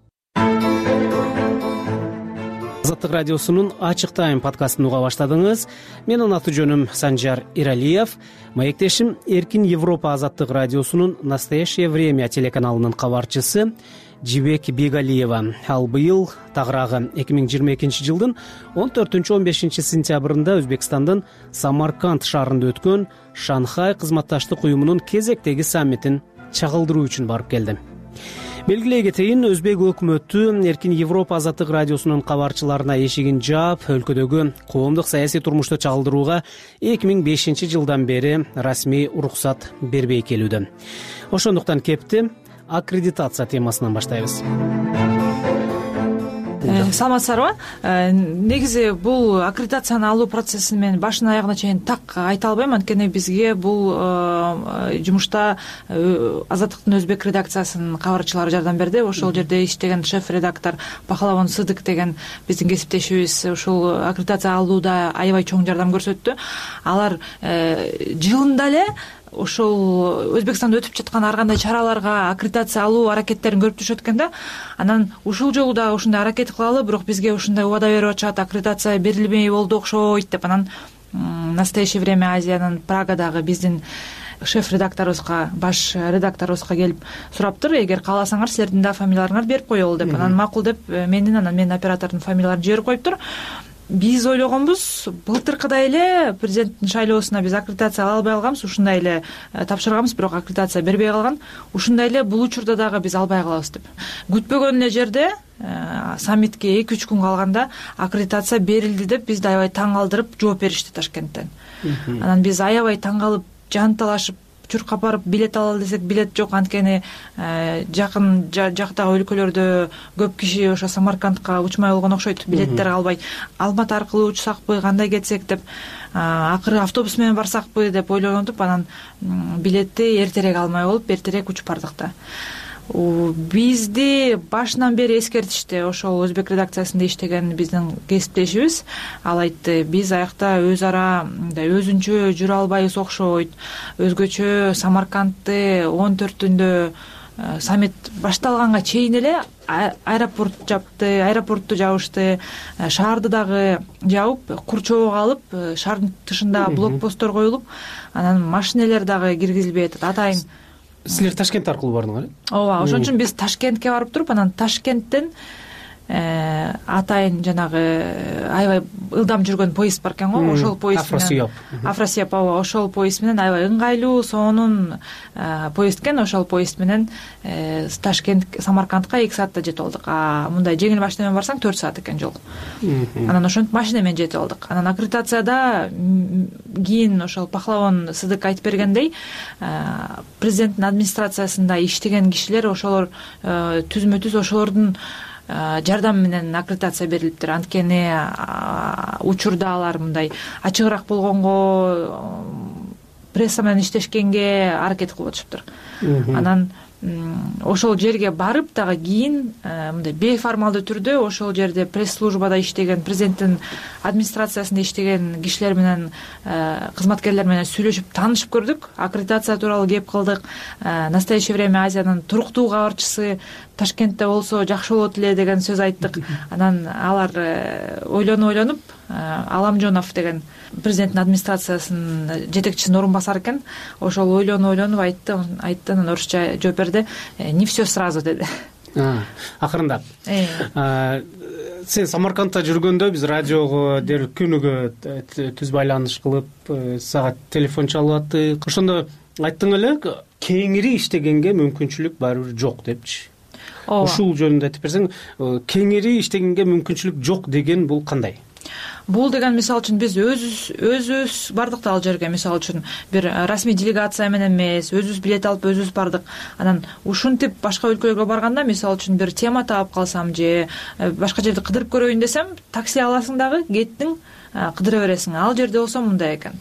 Азаттык радиосунун Ачык тайм подкастын уга баштадыңыз. Менин аты жөнүм Санжар Иралиев. Маектешим Эркин Европа Азаттык радиосунун Настоящее время телеканалынын кабарчысы Жибек Бегалиева. Ал быйыл тагыраагы эки миң жыйырма экинчи жылдын он төртүнчү он бешинчи сентябрында Өзбекстандын Самарканд шаарында өткөн Шанхай кызматташтык уюмунун кезектеги саммитин чагылдыруу үчүн барып келди. Белгилей кетейин, Өзбек өкмөтү Эркин Европа Азаттык радиосунун кабарчыларына эшигин жаап, өлкөдөгү коомдук саясий турмушту чагылдырууга эки миң бешинчи жылдан бери расмий уруксат бербей келүүдө. Ошондуктан кепти аккредитация темасынан баштайбыз. Саламатсыздарбы? Негизи бул аккредитацияны алуу процессин мен башынан аягына чейин так айта албайм, анткени бизге бул жумушта Азаттыктын өзбек редакциясынын кабарчылары жардам берди. Ошол жерде иштеген шеф-редактор Пахалавон Сыдык деген биздин кесиптешибиз ушул аккредитация алууда аябай чоң жардам көрсөттү. Алар жылында эле ошол Өзбекстанда өтүп жаткан ар кандай чараларга аккредитация алуу аракеттерин көрүп түшөт экен да. Анан ушул жолу да ушундай аракет кылалы, бирок бизге ушундай убада берип атышат, аккредитация берилбей болду окшойт деп. Анан Настоящее время Азиянын Прагадагы биздин шеф-редакторубузга, баш редакторубузга келип сураптыр, эгер кааласаңар силердин да фамилияларыңарды берип коелу деп. Анан макул деп менин, анан менин оператордун фамилияларын жиберип коюптур. Биз ойлогонбуз, былтыркыдай эле президенттин шайлоосуна биз аккредитация ала албай калганбыз, ушундай эле тапшырганбыз, бирок аккредитация бербей калган. Ушундай эле бул учурда дагы биз албай калабыз деп. Күтпөгөн эле жерде саммитке эки үч күн калганда аккредитация берилди деп бизди аябай таң калтырып жооп беришти Ташкенттен. Анан биз аябай таң калып, жанталашып, чуркап барып билет алалы десек билет жок, анткени жакын жактагы өлкөлөрдө көп киши ошо Самаркандка учмай болгон окшойт, билеттер албай. Алматы аркылуу учсакпы, кандай кетсек деп, акыры автобус менен барсакпы деп ойлонуп, анан билетти эртерээк алмай болуп, эртерээк учуп бардык да. Бизди башынан бери эскертишти. Ошол өзбек редакциясында иштеген биздин кесиптешибиз, ал айтты, биз аякта өз ара өзүнчө жүрө албайбыз окшойт. Өзгөчө Самаркандты он төртүндө саммит башталганга чейин эле аэропорт жапты, аэропортту жабышты, шаарды дагы жабып, курчоого алып, шаардын тышында блокпосттор коюлуп, анан машинелер дагы киргизилбей атат. Атайын Силер Ташкент аркылуу бардыңар, э? Ооба, ошон үчүн биз Ташкентке барып туруп, анан Ташкенттен атайын жанагы аябай ылдам жүргөн поезд бар экен го, ошол поезд менен Афросияп, ооба, ошол поезд менен аябай ыңгайлуу, сонун поезд экен. Ошол поезд менен Ташкент Самаркандка эки саатта жетип алдык. А мындай жеңил машина менен барсаң төрт саат экен жол. Анан ошентип машина менен жетип алдык. Анан аккредитацияда кийин ошол Пахлавон Сыдык айтып бергендей, президенттин администрациясында иштеген кишилер ошолор түзмө-түз ошолордун жардам менен аккредитация берилиптир. Анткени учурда алар мындай ачыгыраак болгонго, пресса менен иштешкенге аракет кылып атышыптыр. Анан ошол жерге барып дагы кийин мындай бейформалдуу түрдө ошол жерде пресс-службада иштеген, президенттин администрациясында иштеген кишилер менен, кызматкерлер менен сүйлөшүп, таанышып көрдүк. Аккредитация тууралуу кеп кылдык. Настоящее время Азиянын туруктуу кабарчысы Ташкентте болсо жакшы болот эле деген сөз айттык. Анан алар ойлонуп ойлонуп, Аламжонов деген президенттин администрациясынын жетекчисинин орун басары экен. Ошол ойлонуп ойлонуп айтты, айтты, анан орусча жооп берди. Не все сразу деди. Акырындап. Сен Самаркандта жүргөндө биз радиого дер күнүгө түз байланыш кылып, сага телефон чалып аттык. Ошондо айттың эле, кеңири иштегенге мүмкүнчүлүк баары бир жок депчи. Ушул жөнүндө айтып берсең, кеңири иштегенге мүмкүнчүлүк жок деген бул кандай? бул деген мисалы үчүн биз өзүбүз өзүбүз бардык да ал жерге, мисалы үчүн бир расмий делегация менен эмес, өзүбүз билет алып өзүбүз бардык. Анан ушинтип башка өлкөлөргө барганда, мисалы үчүн бир тема таап калсам же башка жерди кыдырып көрөйүн десем, такси аласың дагы кеттиң, кыдыра бересиң. Ал жерде болсо мындай экен.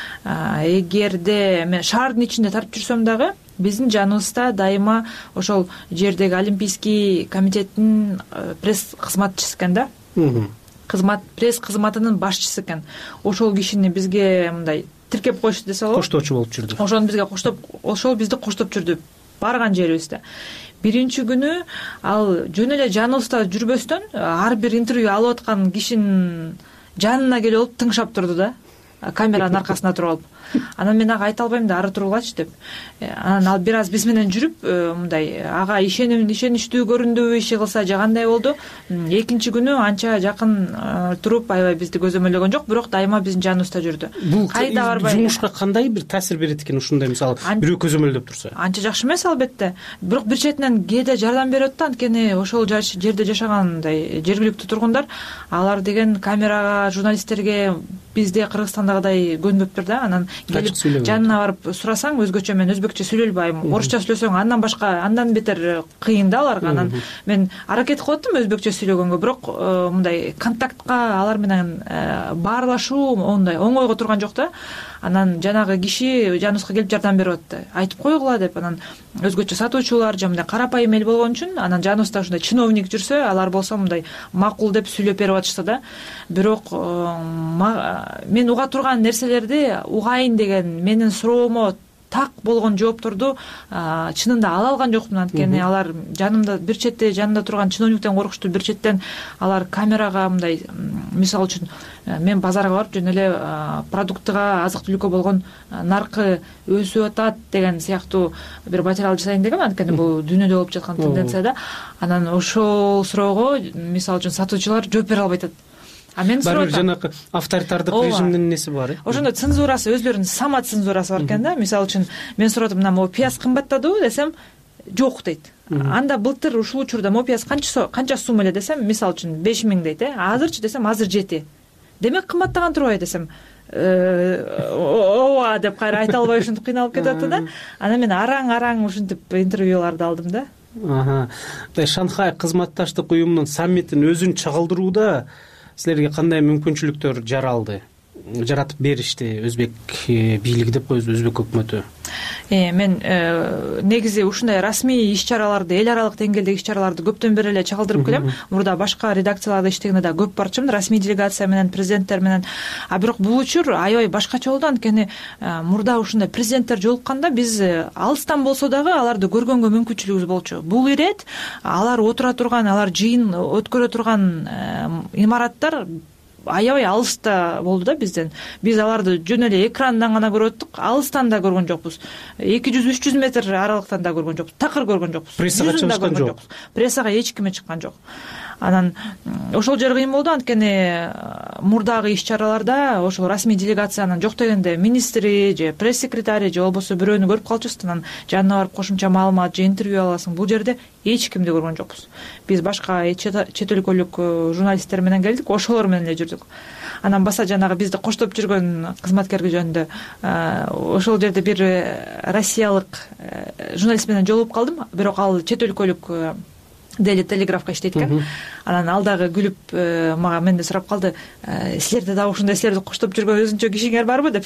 Эгерде мен шаардын ичинде тарип жүрсөм дагы, биздин жаныбызда дайыма ошол жердеги Олимпийский комитеттин пресс кызматчысы экен да. Кызмат пресс кызматынын башчысы экен. Ошол кишини бизге мындай тиркеп коюшту десе болот. Коштоочу болуп жүрдү. Ошону бизге коштоп, ошол бизди коштоп жүрдү барган жерибизде. Биринчи күнү ал жөн эле жаныбызда жүрбөстөн ар бир интервью алып аткан кишинин жанына келип алып тыңшап турду да. Камеранын аркасына туруп алып. Анан мен ага айта албайм да, ары тургулачы деп. Анан ал бир аз биз менен жүрүп, мындай ага ишеним ишеничтүү көрүндүбү, иши кылса же кандай болду. Экинчи күнү анча жакын туруп аябай бизди көзөмөлгөн жок, бирок дайыма биздин жаныбызда жүрдү. Бул кайда барбай жумушка кандай бир таасир берет экен ушундай, мисалы, бирөө көзөмөлдөп турса? Анча жакшы эмес албетте. Бирок бир четинен кээде жардам берет да, анткени ошол жерде жашаган мындай жергиликтүү тургундар, алар деген камерага, журналисттерге бизде Кыргызстандагыдай көнбөптүр да. Анан келип жанына барып сурасаң, өзгөчө мен өзбекче сүйлөй албайм, орусча сүйлөсөң андан башка, андан бетер кыйын да аларга. Анан мен аракет кылып аттым өзбекче сүйлөгөнгө, бирок мындай контактка алар менен баарлашуу мындай оңойго турган жок да. Анан жанагы киши жаныбызга келип жардам берип атты. Айтып койгула деп. Анан өзгөчө сатуучулар же мындай карапайым эл болгон үчүн, анан жаныбызда ушундай чиновник жүрсө, алар болсо мындай макул деп сүйлөп берип атышты да. Бирок мен уга турган нерселерди угайын деген менин суроомо так болгон жоопторду чынында ала алган жокмун. Анткени алар жанымда бир четте жанында турган чиновниктен коркушту, бир четтен алар камерага мындай, мисалы үчүн мен базарга барып жөн эле продуктыга, азык түлүккө болгон наркы өсүп атат деген сыяктуу бир материал жасайын дегем, анткени бул дүйнөдө болуп жаткан тенденция да. Анан ошол суроого мисалы үчүн сатуучулар жооп бере албай атат. А мен суроо бир жанагы авторитардык режимдин неси бар э? Ошондо цензурасы, өздөрүнүн самат цензурасы бар экен да. Мисалы үчүн мен сурадым, мына могу пияз кымбаттадыбы десем, жок дейт. Анда былтыр ушул учурда могу пияз канча канча сумма эле десем, мисалы үчүн беш миң дейт э. Азырчы десем, азыр жети. Демек кымбаттаган турбайбы десем, ооба деп кайра айта албай ушинтип кыйналып кетип атты да. Анан мен араң-араң ушинтип интервьюларды алдым да. Ага. Шанхай кызматташтык уюмунун саммитин өзүн чагылдырууда силерге кандай мүмкүнчүлүктөр жаралды, жаратып беришти өзбек бийлиги деп коебуз, өзбек өкмөтү? Мен негизи ушундай расмий иш-чараларды, эл аралык деңгээлдеги иш-чараларды көптөн бери эле чагылдырып келем. Мурда башка редакцияларда иштегенде да көп барчумун, расмий делегация менен, президенттер менен. А бирок бул учур аябай башкача болду, анткени мурда ушундай президенттер жолукканда биз алыстан болсо дагы аларды көргөнгө мүмкүнчүлүгүбүз болчу. Бул ирет, алар отура турган, алар жыйын өткөрө турган имараттар аябай алыста болду да бизден. Биз аларды жөн эле экрандан гана көрүп аттык, алыстан да көргөн жокпуз. эки жүз үч жүз метр аралыктан да көргөн жокпуз, такыр көргөн жокпуз. Прессага чыккан жок. Прессага эч киме чыккан жок. Анан ошол жер кыйын болду, анткени мурдагы иш-чараларда ошол расмий делегациянын жок дегенде министри же пресс-секретари же болбосо бирөөнү көрүп калчубуз. Анан жанына барып кошумча маалымат же интервью аласың. Бул жерде эч кимди көргөн жокпуз. Биз башка чет өлкөлүк журналисттер менен келдик, ошолор менен эле жүрдүк. Анан баса жанагы бизди коштоп жүргөн кызматкерге жөнүндө ошол жерде бир россиялык журналист менен жолугуп калдым, бирок ал чет өлкөлүк Дели Телеграфка иштейт экен. Анан ал дагы күлүп мага менден сурап калды, силерде да ушундай силерди коштоп жүргөн өзүнчө кишиңер барбы деп.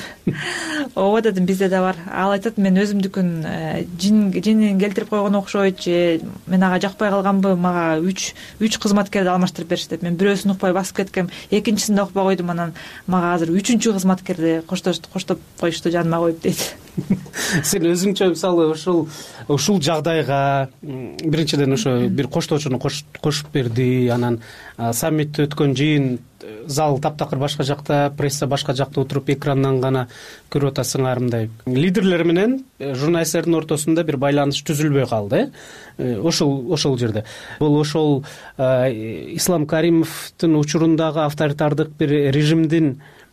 Ооба дедим, бизде да бар. Ал айтат, мен өзүмдүкүн жин жинин келтирип койгон окшойт же мен ага жакпай калганбы, мага үч үч кызматкерди алмаштырып беришти деп. Мен бирөөсүн укпай басып кеткем, экинчисин да укпай койдум. Анан мага азыр үчүнчү кызматкерди коштошту, коштоп коюшту жаныма коюп дейт. Сен өзүңчө мисалы ушул ушул жагдайга биринчиден ошо бир коштоочуну кошуп берди, анан саммитте өткөн жыйын зал таптакыр башка жакта, пресса башка жакта отуруп экрандан гана көрүп атасыңар. Мындай лидерлер менен журналисттердин ортосунда бир байланыш түзүлбөй калды э ошол ошол жерде. Бул ошол Ислам Каримовдун учурундагы авторитардык бир режимдин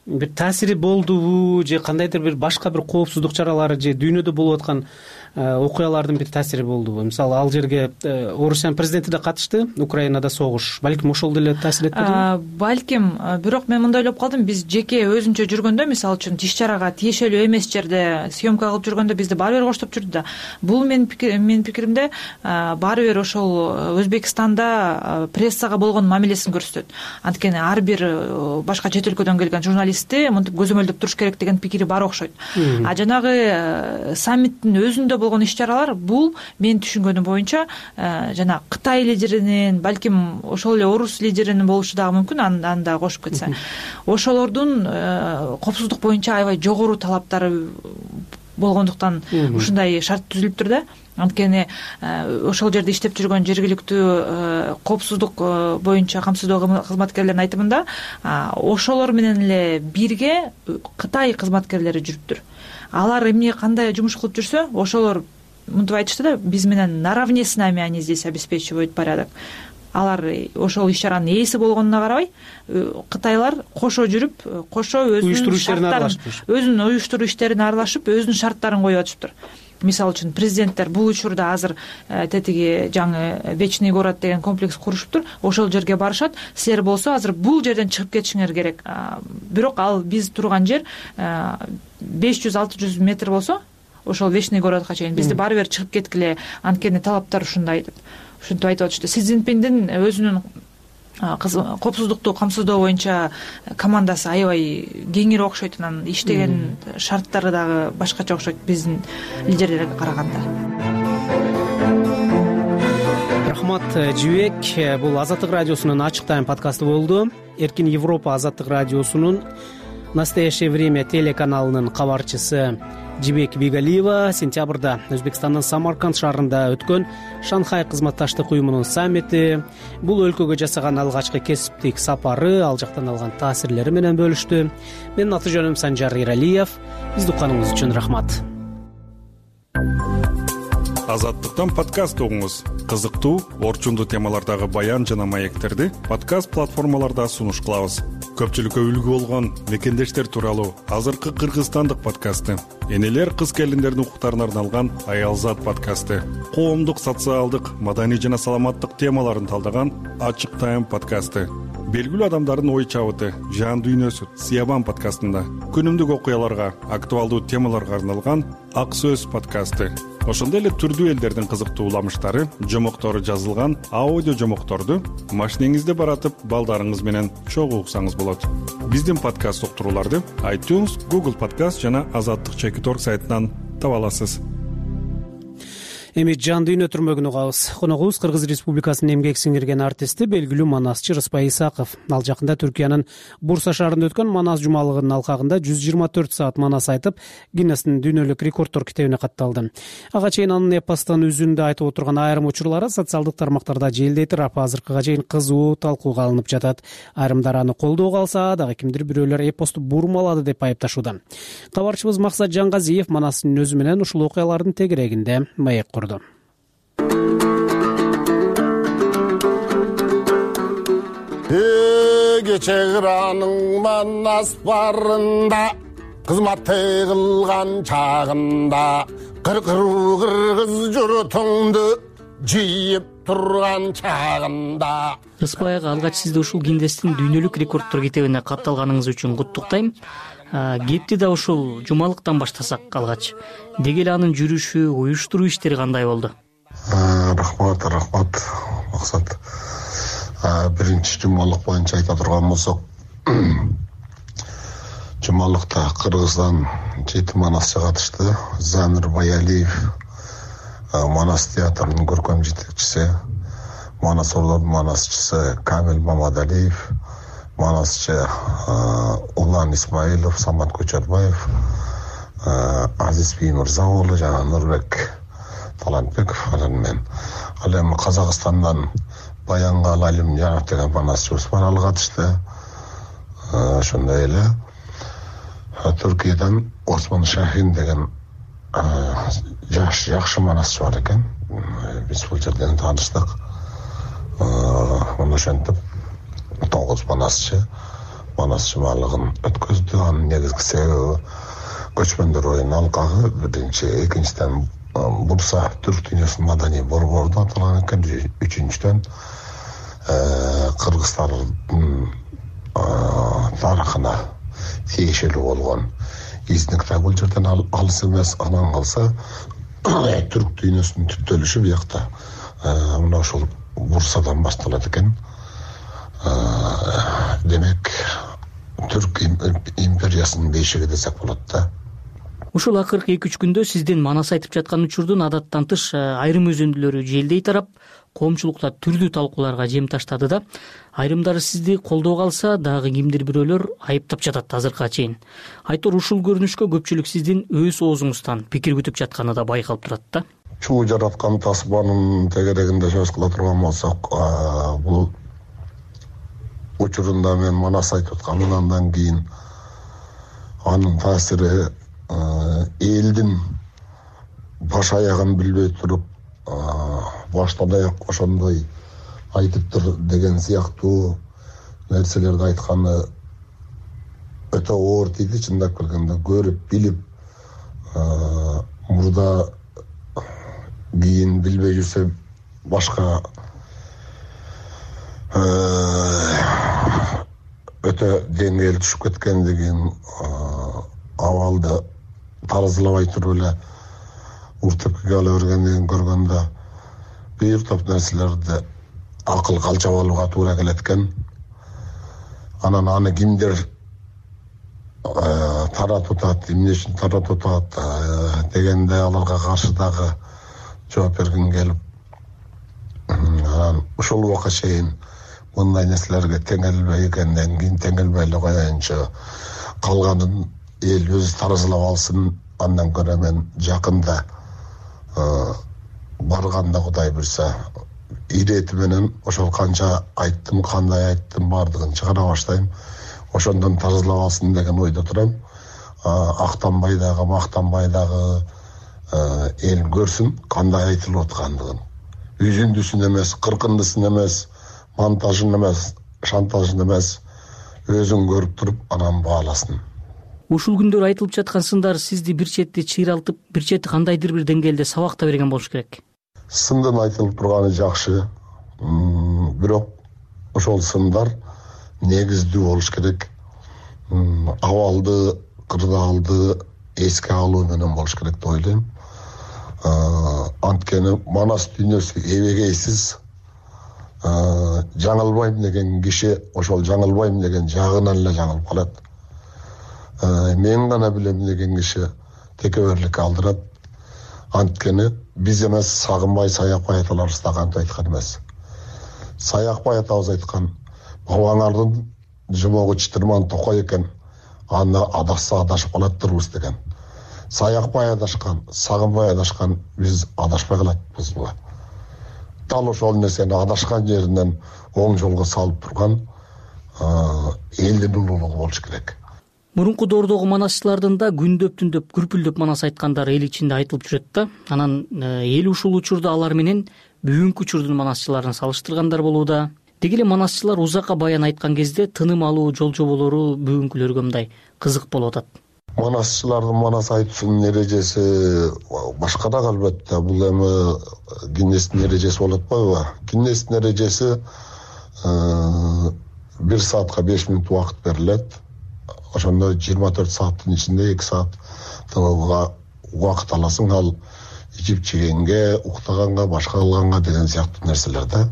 бир таасири болдубу же кандайдыр бир башка бир коопсуздук чаралары же дүйнөдө болуп аткан окуялардын бир таасири болдубу? Мисалы ал жерге Орусиянын президенти да катышты, Украинада согуш, балким ошол деле таасир этпедиби? Балким, бирок мен мындай ойлоп калдым, биз жеке өзүнчө жүргөндө, мисалы үчүн иш чарага тиешелүү эмес жерде съемка кылып жүргөндө бизди баары бир коштоп жүрдү да. Бул менин менин пикиримде баары бир ошол Өзбекстанда прессага болгон мамилесин көрсөтөт. Анткени ар бир башка чет өлкөдөн келген журналистти мынтип көзөмөлдөп туруш керек деген пикири бар окшойт. А жанагы саммиттин өзүндө болгон иш чаралар бул менин түшүнгөнүм боюнча жана Кытай лидеринин, балким ошол эле орус лидеринин болушу дагы мүмкүн, аны да кошуп кетсе. Ошолордун коопсуздук боюнча аябай жогору талаптары болгондуктан ушундай шарт түзүлүптүр да. Анткени ошол жерде иштеп жүргөн жергиликтүү коопсуздук боюнча камсыздоо кызматкерлеринин айтымында ошолор менен эле бирге Кытай кызматкерлери жүрүптүр. Алар эмне кандай жумуш кылып жүрсө, ошолор мынтип айтышты да, биз менен наравне с нами они здесь обеспечивают порядок. Алар ошол иш чаранын ээси болгонуна карабай, кытайлар кошо жүрүп, кошо өзүнүн шарттарын, өзүнүн уюштуруу иштерине аралашып, өзүнүн шарттарын коюп атышыптыр. Мисалы үчүн президенттер бул учурда азыр тетиги жаңы Вечный город деген комплекс курушуптур. Ошол жерге барышат. Силер болсо азыр бул жерден чыгып кетишиңер керек. Бирок ал биз турган жер беш жүз алты жүз метр болсо, ошол Вечный городко чейин бизди баары бир чыгып кеткиле, анткени талаптар ушундай деп. Ушинтип айтып атышты. Си Цзиньпиндин өзүнүн коопсуздукту камсыздоо боюнча командасы аябай кеңири окшойт, анан иштеген шарттары дагы башкача окшойт биздин лидерлерге караганда. Рахмат Жибек. Бул Азаттык радиосунун Ачык тайм подкасты болду. Эркин Европа Азаттык радиосунун Настоящее время телеканалынын кабарчысы Жибек Бигалиева сентябрда Өзбекстандын Самарканд шаарында өткөн Шанхай кызматташтык уюмунун саммити, бул өлкөгө жасаган алгачкы кесиптик сапары, ал жактан алган таасирлери менен бөлүштү. Менин аты жөнүм Санжар Иралиев. Бизди укканыңыз үчүн рахмат. Азаттыктан подкаст угуңуз. Кызыктуу, орчундуу темалардагы баян жана маектерди подкаст платформаларда сунуш кылабыз. Көпчүлүккө үлгү болгон мекендештер тууралуу азыркы кыргызстандык подкасты, энелер кыз келиндердин укуктарына арналган Аялзат подкасты, коомдук, социалдык, маданий жана саламаттык темаларын талдаган Ачык тайм подкасты, белгилүү адамдардын ой чабыты, жан дүйнөсү Сиябан подкастында, күнүмдүк окуяларга, актуалдуу темаларга арналган Ак сөз подкасты, ошондой эле түрдүү элдердин кызыктуу уламыштары, жомоктору жазылган аудио жомокторду машинеңизде баратып балдарыңыз менен чогуу уксаңыз болот. Биздин подкаст уктурууларды iTunes, Google Podcast жана Азаттык чекит точка орг сайтынан таба аласыз. Эми жан дүйнө түрмөгүн угабыз. Коногубуз Кыргыз Республикасынын эмгек сиңирген артисти, белгилүү манасчы Рыспай Исаков. Ал жакында Түркиянын Бурса шаарында өткөн Манас жумалыгынын алкагында жүз жыйырма төрт саат манас айтып, Гиннестин дүйнөлүк рекорддор китебине катталды. Ага чейин анын эпостон үзүндө айтып отурган айрым учурлары социалдык тармактарда желдей тарап, азыркыга чейин кызуу талкууга алынып жатат. Айрымдар аны колдоого алса дагы кимдир бирөөлөр эпосту бурмалады деп айыпташууда. Кабарчыбыз Максат Жангазиев Манастын өзү менен ушул окуялардын тегерегинде маек курду. Кече кыранын Манас барында кызмат кылган чагында кыркыруу кыргыз журтуңду жыйып турган чагында. Рыспай ага, алгач сизди ушул Гиннестин дүйнөлүк рекорддор китебине катталганыңыз үчүн куттуктайм. Кепти да ушул жумалыктан баштасак алгач. Деги эле анын жүрүшү, уюштуруу иштери кандай болду? Рахмат, рахмат Максат. Биринчи жумалык боюнча айта турган болсок, жумалыкта Кыргыздан жети манасчы катышты. Замир Баялиев, Манас театрынын көркөм жетекчиси, Манас Ордонун манасчысы Камил Мамадалиев, манасчы Улан Исмаилов, Самат Көчөрбаев, Азиз Биймырза уулу жана Нурбек Талантбеков анан мен. Ал эми Казакстандан Баянга Алим Жанов деген манасчыбыз бар, ал катышты. Ошондой эле Түркиядан Осман Шахин деген жаш жакшы манасчы бар экен. Биз бул жерден тааныштык. Муну ошентип тогуз манасчы Манас жумалыгын өткөздү. Анын негизги себеби көчмөндөр оюнун алкагы биринчи, экинчиден Бурса түрк дүйнөсүнүн маданий борбору аталган экен, үчүнчүдөн Кыргызстандын тарыхына тиешелүү болгон изниктер бул жерден алыс эмес. Анан калса түрк дүйнөсүнүн түптөлүшү биякта мына ушул Бурсадан башталат экен. Демек түрк империясынын бешиги десек болот да. Ушул акыркы эки үч күндө сиздин Манас айтып жаткан учурдун адаттан тыш айрым өзүндүлөрү желдей тарап, коомчулукта түрдүү талкууларга жем таштады да. Айрымдары сизди колдоого алса дагы кимдир бирөөлөр айыптап жатат азыркыга чейин. Айтор ушул көрүнүшкө көпчүлүк сиздин өз оозуңуздан пикир күтүп жатканы да байкалып турат да. Чуу жараткан тасманын тегерегинде сөз кыла турган болсок, бул учурунда мен Манас айтып аткам, андан кийин анын таасири элдин баш аягын билбей туруп баштан аяк ошондой айтыптыр деген сыяктуу нерселерди айтканы өтө оор тийди. Чындап келгенде көрүп билип мурда кийин билбей жүрсө башка өтө деңгээл түшүп кеткендигин абалды таразылабай туруп эле уртепкеге ала бергендигин көргөндө бир топ нерселерди акыл калчап алууга туура келет экен. Анан аны кимдир таратып атат, эмне үчүн таратып атат дегенде аларга каршы дагы жооп бергим келип, анан ушул убакка чейин мындай нерселерге теңелбей экенден кийин теңелбей эле коеюнчу калганын эл өзү таразылап алсын. Андан көрө мен жакында барганда Кудай буйрса ирети менен ошол канча айттым, кандай айттым бардыгын чыгара баштайм. Ошондон таразылап алсын деген ойдо турам. Актанбай дагы, мактанбай дагы эл көрсүн кандай айтылып аткандыгын. Үзүндүсүн эмес, кыркындысын эмес, монтажын эмес, шантажын эмес, өзүн көрүп туруп анан бааласын. Ушул күндөр айтылып жаткан сындар сизди бир чети чыйралтып, бир чети кандайдыр бир деңгээлде сабакта берген болуш керек. Сындын айтылып турганы жакшы, бирок ошол сындар негиздүү болуш керек. Абалды, кырдаалды эске алуу менен болуш керек деп ойлойм. Анткени Манас дүйнөсү эбегейсиз. Жаңылбайм деген киши ошол жаңылбайм деген жагынан эле жаңылып калат. Мен гана билем деген киши текеберликке алдырат. Анткени биз эмес Сагынбай, Саякбай аталарыбыз да кантип айткан эмес. Саякбай атабыз айткан, бабаңардын жумогу чытырман токой экен, аны адашса адашып калаттырбыз деген. Саякбай адашкан, Сагынбай адашкан, биз адашпай калатпыз бу. Дал ошол нерсени адашкан жеринен оң жолго салып турган элдин улуулугу болуш керек. Мурунку доордогу манасчылардын да күндөп түндөп күрпүлдөп Манас айткандары эл ичинде айтылып жүрөт да. Анан эл ушул учурда алар менен бүгүнкү учурдун манасчыларын салыштыргандар болууда. Деги эле манасчылар узакка баян айткан кезде тыным алуу жолжоболору бүгүнкүлөргө мындай кызык болуп атат. Манасчылардын Манас айтуусунун эрежеси башкараак албетте. Бул эми Гиннестин эрежеси болуп атпайбы? Гиннестин эрежеси бир саатка беш мүнөт убакыт берилет. Ошондо жыйырма төрт сааттын ичинде эки саат убакыт аласың, ал ичип жегенге, уктаганга, башка кылганга деген сыяктуу нерселерде.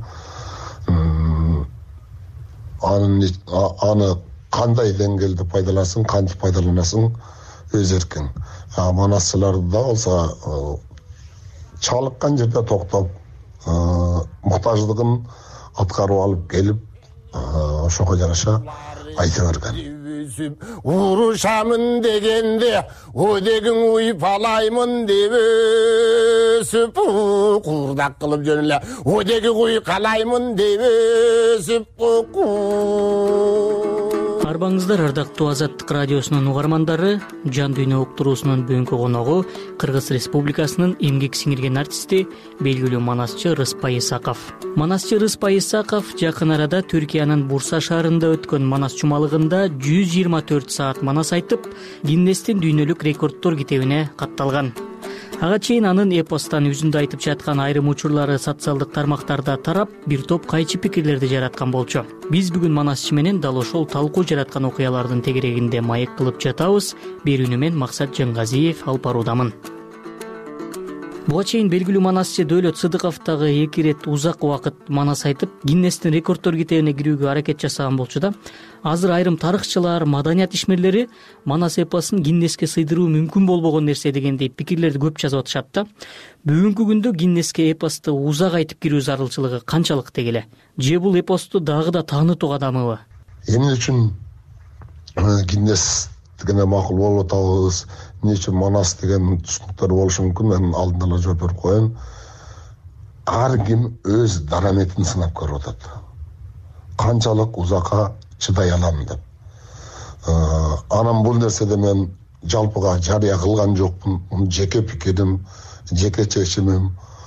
Аны кандай деңгээлде пайдалансаң, кантип пайдаланасың өз эркиң. Манасчыларда болсо чалыккан жерде токтоп, муктаждыгын аткарып алып келип, ошого жараша айта берген. Урушамын дегенде одегиң уйуп алаймын деп өсүп, курдак кылып жөн эле одеги куй калаймын деп өсүп. арбаңыздар, ардактуу Азаттык радиосунун угармандары. Жан дүйнө уктуруусунун бүгүнкү коногу Кыргыз Республикасынын эмгек сиңирген артисти, белгилүү манасчы Рыспай Исаков. Манасчы Рыспай Исаков жакын арада Түркиянын Бурса шаарында өткөн манас чумалыгында жүз жыйырма төрт саат манас айтып, Гиннестин дүйнөлүк рекорддор китебине катталган. Ага чейин анын эпостан үзүндө айтып жаткан айрым учурлары социалдык тармактарда тарап, бир топ кайчы пикирлерди жараткан болчу. Биз бүгүн манасчы менен дал ошол талкуу жараткан окуялардын тегерегинде маек кылып жатабыз. Берүүнү мен Максат Жангазиев алып баруудамын. Буга чейин белгилүү манасчы Дөөлөт Сыдыков дагы эки ирет узак убакыт манас айтып, Гиннестин рекорддор китебине кирүүгө аракет жасаган болчу да. Азыр айрым тарыхчылар, маданият ишмерлери манас эпосун Гиннеске сыйдыруу мүмкүн болбогон нерсе дегендей пикирлерди көп жазып атышат да. Бүгүнкү күндө Гиннеске эпосту узак айтып кирүү зарылчылыгы канчалык дегеле? Же бул эпосту дагы да таанытуу кадамыбы? Эмне үчүн Гиннес дегенде макул болуп атабыз, эмне үчүн манас деген түшүнүктөр болушу мүмкүн, мен алдын ала жооп берип коеюн. Ар ким өз дараметин сынап көрүп атат. Канчалык узакка чыдай алам деп. Анан бул нерседе мен жалпыга жарыя кылган жокмун. Жеке пикирим, жеке чечимим.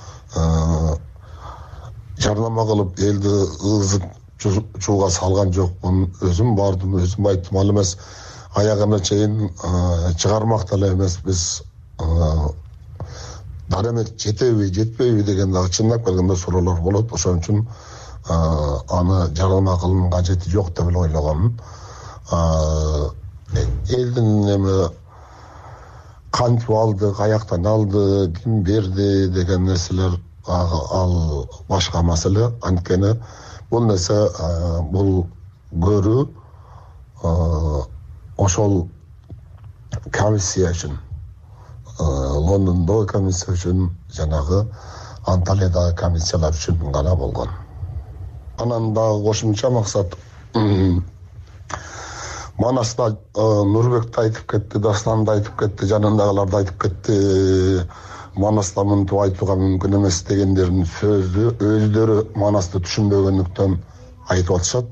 Жарнама кылып элди ызып чууга салган жокмун. Өзүм бардым, өзүм айттым, ал эмес аягына чейин чыгармак деле эмес. Биз дарамет жетеби, жетпейби деген дагы чындап келгенде суроолор болот. Ошон үчүн аны жарнама кылуунун кажети жок деп эле ойлогомун. Элдин эме кантип алды, каяктан алды, ким берди деген нерселер ал башка маселе. Анткени бул нерсе бул көрүү ошол комиссия үчүн, Лондондо комиссия үчүн, жанагы Анталиядагы комиссиялар үчүн гана болгон. Анан дагы кошумча максат, Манаста Нурбек да айтып кетти, Дастан да айтып кетти, жанындагылар да айтып кетти. Манаста мынтип айтууга мүмкүн эмес дегендердин сөзү өздөрү манасты түшүнбөгөндүктөн айтып атышат.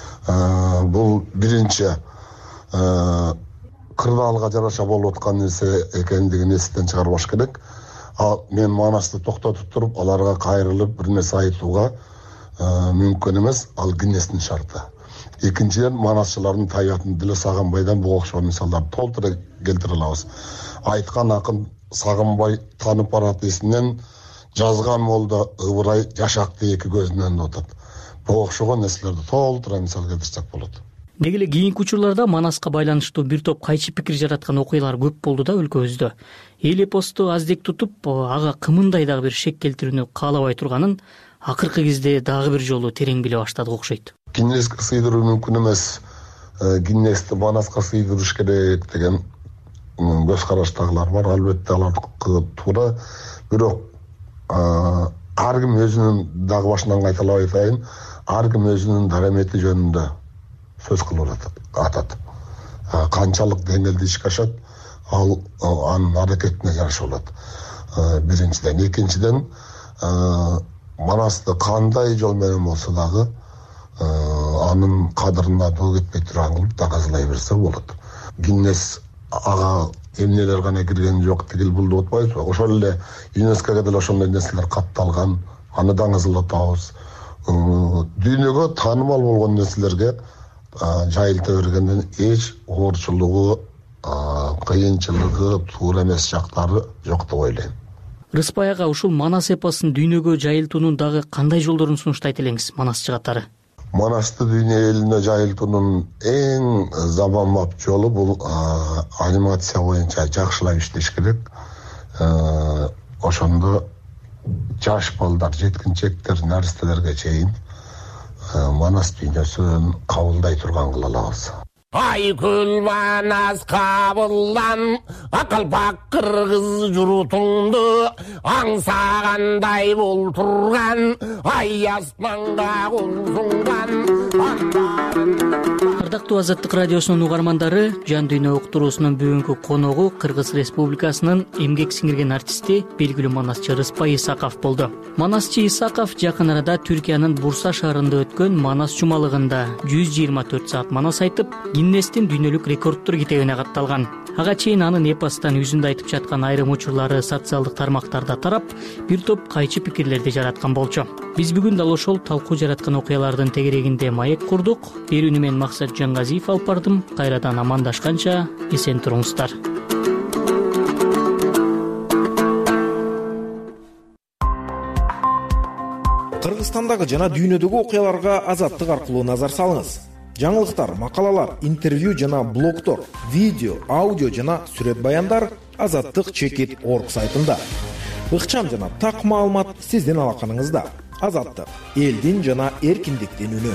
Бул биринчи кырдаалга жараша болуп аткан нерсе экендигин эстен чыгарбаш керек. Ал мен манасты токтотуп туруп, аларга кайрылып бир нерсе айтууга мүмкүн эмес, ал Гиннестин шарты. Экинчиден, манасчылардын табиятын деле Сагынбайдан буга окшогон мисалдарды толтура келтире алабыз. Айткан акын Сагынбай танып барат эсинен, жазган молда Ыбырай жашакты эки көзүнөн отат. Буга окшогон нерселерди толтура мисал келтирсек болот. Деги эле кийинки учурларда манаска байланыштуу бир топ кайчы пикир жараткан окуялар көп болду да өлкөбүздө. Эл эпосту аздек тутуп, ага кымындай дагы бир шек келтирүүнү каалабай турганын акыркы кезде дагы бир жолу терең биле баштадык окшойт. Гиннеске сыйдыруу мүмкүн эмес, Гиннести манаска сыйдырыш керек деген көз караштагылар бар. Албетте алардыкы туура, бирок ар ким өзүнүн, дагы башынан кайталап айтайын, ар ким өзүнүн дарамети жөнүндө сөз кылып атат. Канчалык деңгээлде ишке ашат, ал анын аракетине жараша болот. Биринчиден, экинчиден, манасты кандай жол менен болсо дагы анын кадырына доо кетпей турган кылып доказалай берсе болот. Гиннес ага эмнелер гана кирген жок, тигил бул деп атпайбызбы? Ошол эле ЮНЕСКОга деле ошондой нерселер катталган, аны даңызылатабыз. Дүйнөгө таанымал болгон нерселерге жайылта бергенден эч оорчулугу, кыйынчылыгы, туура эмес жактары жок деп ойлойм. Рыспай ага, ушул манас эпосун дүйнөгө жайылтуунун дагы кандай жолдорун сунуштайт элеңиз, манасчы катары? Манасты дүйнө элине жайылтуунун эң заманбап жолу бул анимация боюнча жакшылап иштеш керек. Ошондо жаш балдар, жеткинчектер, наристелерге чейин манас дүйнөсүн кабылдай турган кыла алабыз. Айкүл манас кабылдан, акылпак кыргыз журутуңду аңсагандай бол турган, ай асманга кулсуңган. ардактуу Азаттык радиосунун угармандары, Жан дүйнө уктуруусунун бүгүнкү коногу Кыргыз Республикасынын эмгек сиңирген артисти, белгилүү манасчы Рыспай Исаков болду. Манасчы Исаков жакын арада Түркиянын Бурса шаарында өткөн Манас жумалыгында жүз жыйырма төрт саат манас айтып, Гиннестин дүйнөлүк рекордтор китебине катталган. Ага чейин анын эпостан жүзүндө айтып жаткан айрым учурлары социалдык тармактарда тарап, бир топ кайчы пикирлерди жараткан болчу. Биз бүгүн дал ошол талкуу жараткан окуялардын тегерегинде маек курдук. Берүүнү мен Максат Жангазиев алып бардым. Кайрадан амандашканча эсен туруңуздар. Кыргызстандагы жана дүйнөдөгү окуяларга Азаттык аркылуу назар салыңыз. Жаңылыктар, макалалар, интервью жана блогтор, видео, аудио жана сүрөт баяндар Азаттык чекит точка орг сайтында. Ыкчам жана так маалымат сиздин алаканыңызда. Азаттык — элдин жана эркиндиктин үнү.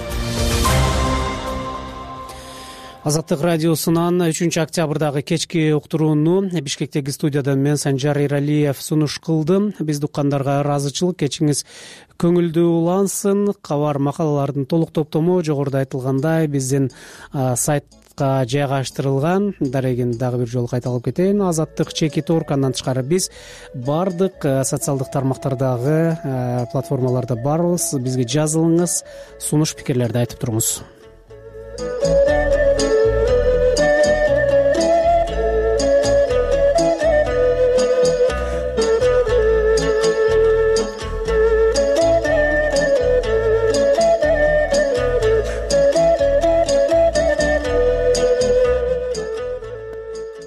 Азаттык радиосунан үчүнчү октябрдагы кечки уктурууну Бишкектеги студиядан мен Санжар Иралиев сунуш кылдым. Бизди уккандарга ыраазычылык, кечиңиз көңүлдүү улансын. Кабар макалалардын толук топтому жогоруда айтылгандай биздин сайтка жайгаштырылган. Дарегин дагы бир жолу кайталап кетейин. Азаттык чекит точка орг. Андан тышкары биз бардык социалдык тармактардагы платформаларда барбыз. Бизге жазылыңыз, сунуш пикирлерди айтып туруңуз.